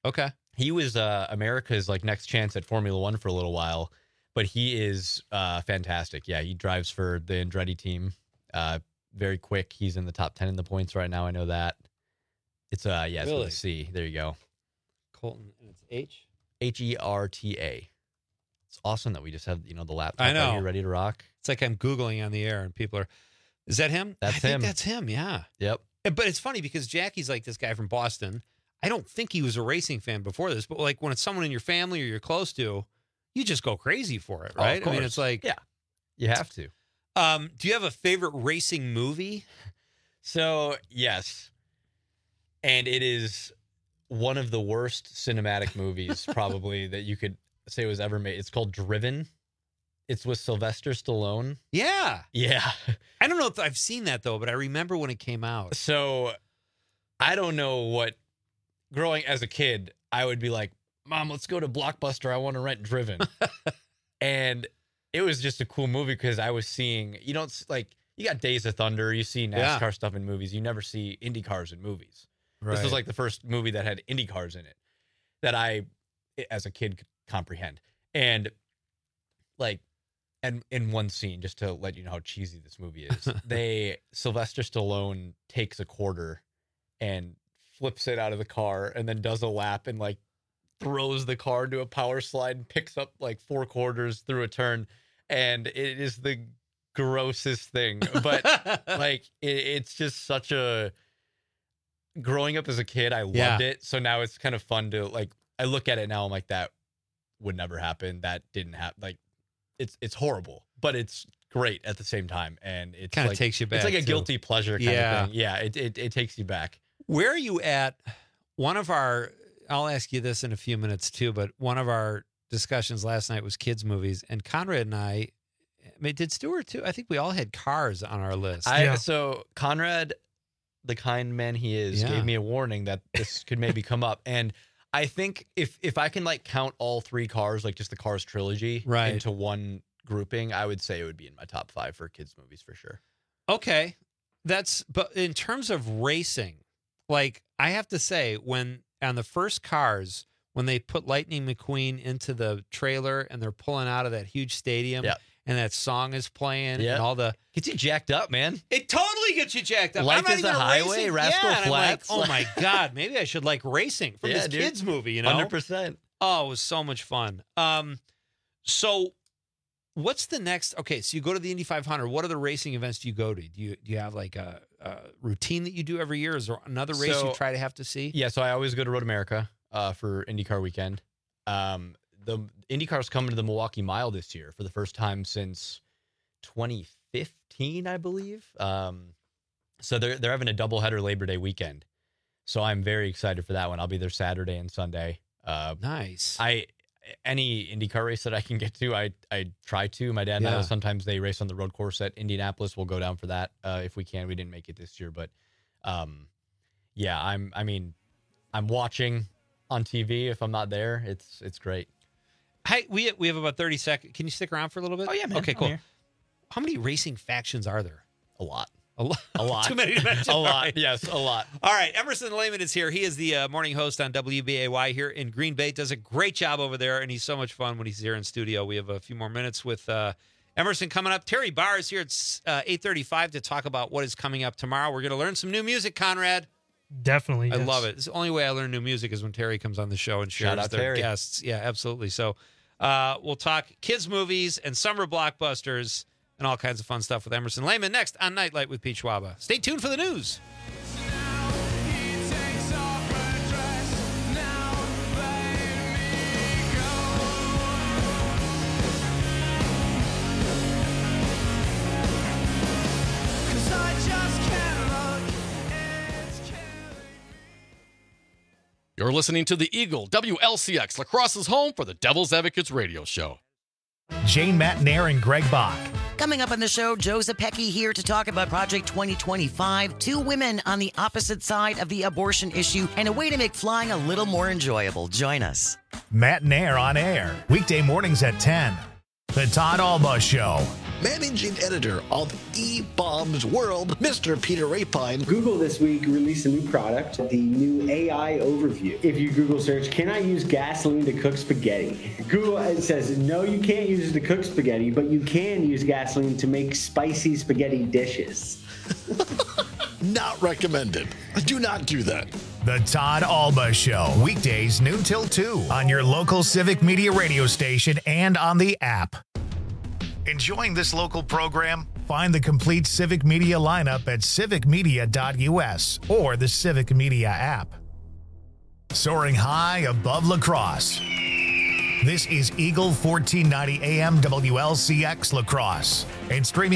Okay. He was America's like next chance at Formula One for a little while, but he is fantastic. Yeah, he drives for the Andretti team. Very quick. He's in the top 10 in the points right now. I know that. It's it's with a C. There you go. Colton, and it's H? Herta. It's awesome that we just have, the laptop I know. right here ready to rock. It's like I'm Googling on the air and people are, is that him? That's I think him. that's him, yeah. Yep. But it's funny because Jackie's like this guy from Boston. I don't think he was a racing fan before this, but like when it's someone in your family or you're close to, you just go crazy for it, right? Oh, I mean, it's like, yeah, you have to. Do you have a favorite racing movie? So, yes. And it is one of the worst cinematic movies probably that you could say was ever made. It's called Driven. It's with Sylvester Stallone. Yeah. Yeah. I don't know if I've seen that though, but I remember when it came out. So I don't know what, growing as a kid, I would be like, Mom, let's go to Blockbuster. I want to rent Driven. And it was just a cool movie because I was seeing, you got Days of Thunder, you see NASCAR stuff in movies. You never see Indy cars in movies. Right. This was like the first movie that had Indy cars in it that I, as a kid, could comprehend. And like, and in one scene, just to let you know how cheesy this movie is, Sylvester Stallone takes a quarter and flips it out of the car and then does a lap and like throws the car into a power slide and picks up like 4 quarters through a turn. And it is the grossest thing, but like, it's just such a, growing up as a kid, I loved it. So now it's kind of fun to like, I look at it now, I'm like, that would never happen. That didn't happen. Like, it's horrible, but it's great at the same time. And it kind of takes you back. It's like a too. guilty pleasure kind of thing. Yeah. It takes you back. Where are you at? I'll ask you this in a few minutes too, but one of our discussions last night was kids movies, and Conrad and I mean, did Stuart too? I think we all had Cars on our list. So Conrad, the kind man he is, gave me a warning that this could maybe come up. And I think if I can like count all 3 Cars, like just the Cars trilogy into one grouping, I would say it would be in my top 5 for kids movies for sure. Okay. But in terms of racing, like I have to say, when on the first Cars, when they put Lightning McQueen into the trailer and they're pulling out of that huge stadium and that song is playing and all the... Gets you jacked up, man. It totally gets you jacked up. Life is a highway, racing. Rascal and Flatts. I'm like, oh my God, maybe I should like racing from this dude. kids movie, you know? 100%. Oh, it was so much fun. So what's the next? Okay, so you go to the Indy 500. What other racing events do you go to? Do you have like a routine that you do every year? Is there another race you try to have to see? Yeah, so I always go to Road America for IndyCar weekend. The IndyCar's coming to the Milwaukee Mile this year for the first time since 2015, I believe. So they're having a doubleheader Labor Day weekend. So I'm very excited for that one. I'll be there Saturday and Sunday. Nice. Any IndyCar race that I can get to, I try to. My dad and I, sometimes they race on the road course at Indianapolis. We'll go down for that if we can. We didn't make it this year, but I'm watching on TV if I'm not there. It's great. Hey, we have about 30 seconds. Can you stick around for a little bit? Oh yeah, man. Okay, cool. Here. How many racing factions are there? A lot. A lot. Too many to mention. A lot. Right. Yes, a lot. All right. Emerson Lehman is here. He is the morning host on WBAY here in Green Bay. Does a great job over there, and he's so much fun when he's here in studio. We have a few more minutes with Emerson coming up. Terry Barr is here at 8:35 to talk about what is coming up tomorrow. We're going to learn some new music, Conrad. Definitely. I love it. It's the only way I learn new music is when Terry comes on the show and shares their Terry. guests. Yeah, absolutely. So we'll talk kids' movies and summer blockbusters and all kinds of fun stuff with Emerson Lehman next on Nightlight with Pete Schwaba. Stay tuned for the news. You're listening to the Eagle, WLCX, Lacrosse's home for the Devil's Advocates radio show. Jane Matnair and Greg Bach. Coming up on the show, Joe Zepecki here to talk about Project 2025, 2 women on the opposite side of the abortion issue, and a way to make flying a little more enjoyable. Join us. Matnair on air, weekday mornings at 10. The Todd Alba Show. managing editor of eBombs World, Mr. Peter Rapine. Google this week released a new product, the new AI Overview. If you Google search, can I use gasoline to cook spaghetti? Google says, no, you can't use it to cook spaghetti, but you can use gasoline to make spicy spaghetti dishes. Not recommended. Do not do that. The Todd Alba Show, weekdays noon till 2 on your local Civic Media radio station and on the app. Enjoying this local program? Find the complete Civic Media lineup at civicmedia.us or the Civic Media app. Soaring high above La Crosse. This is Eagle 1490 AM WLCX La Crosse and streaming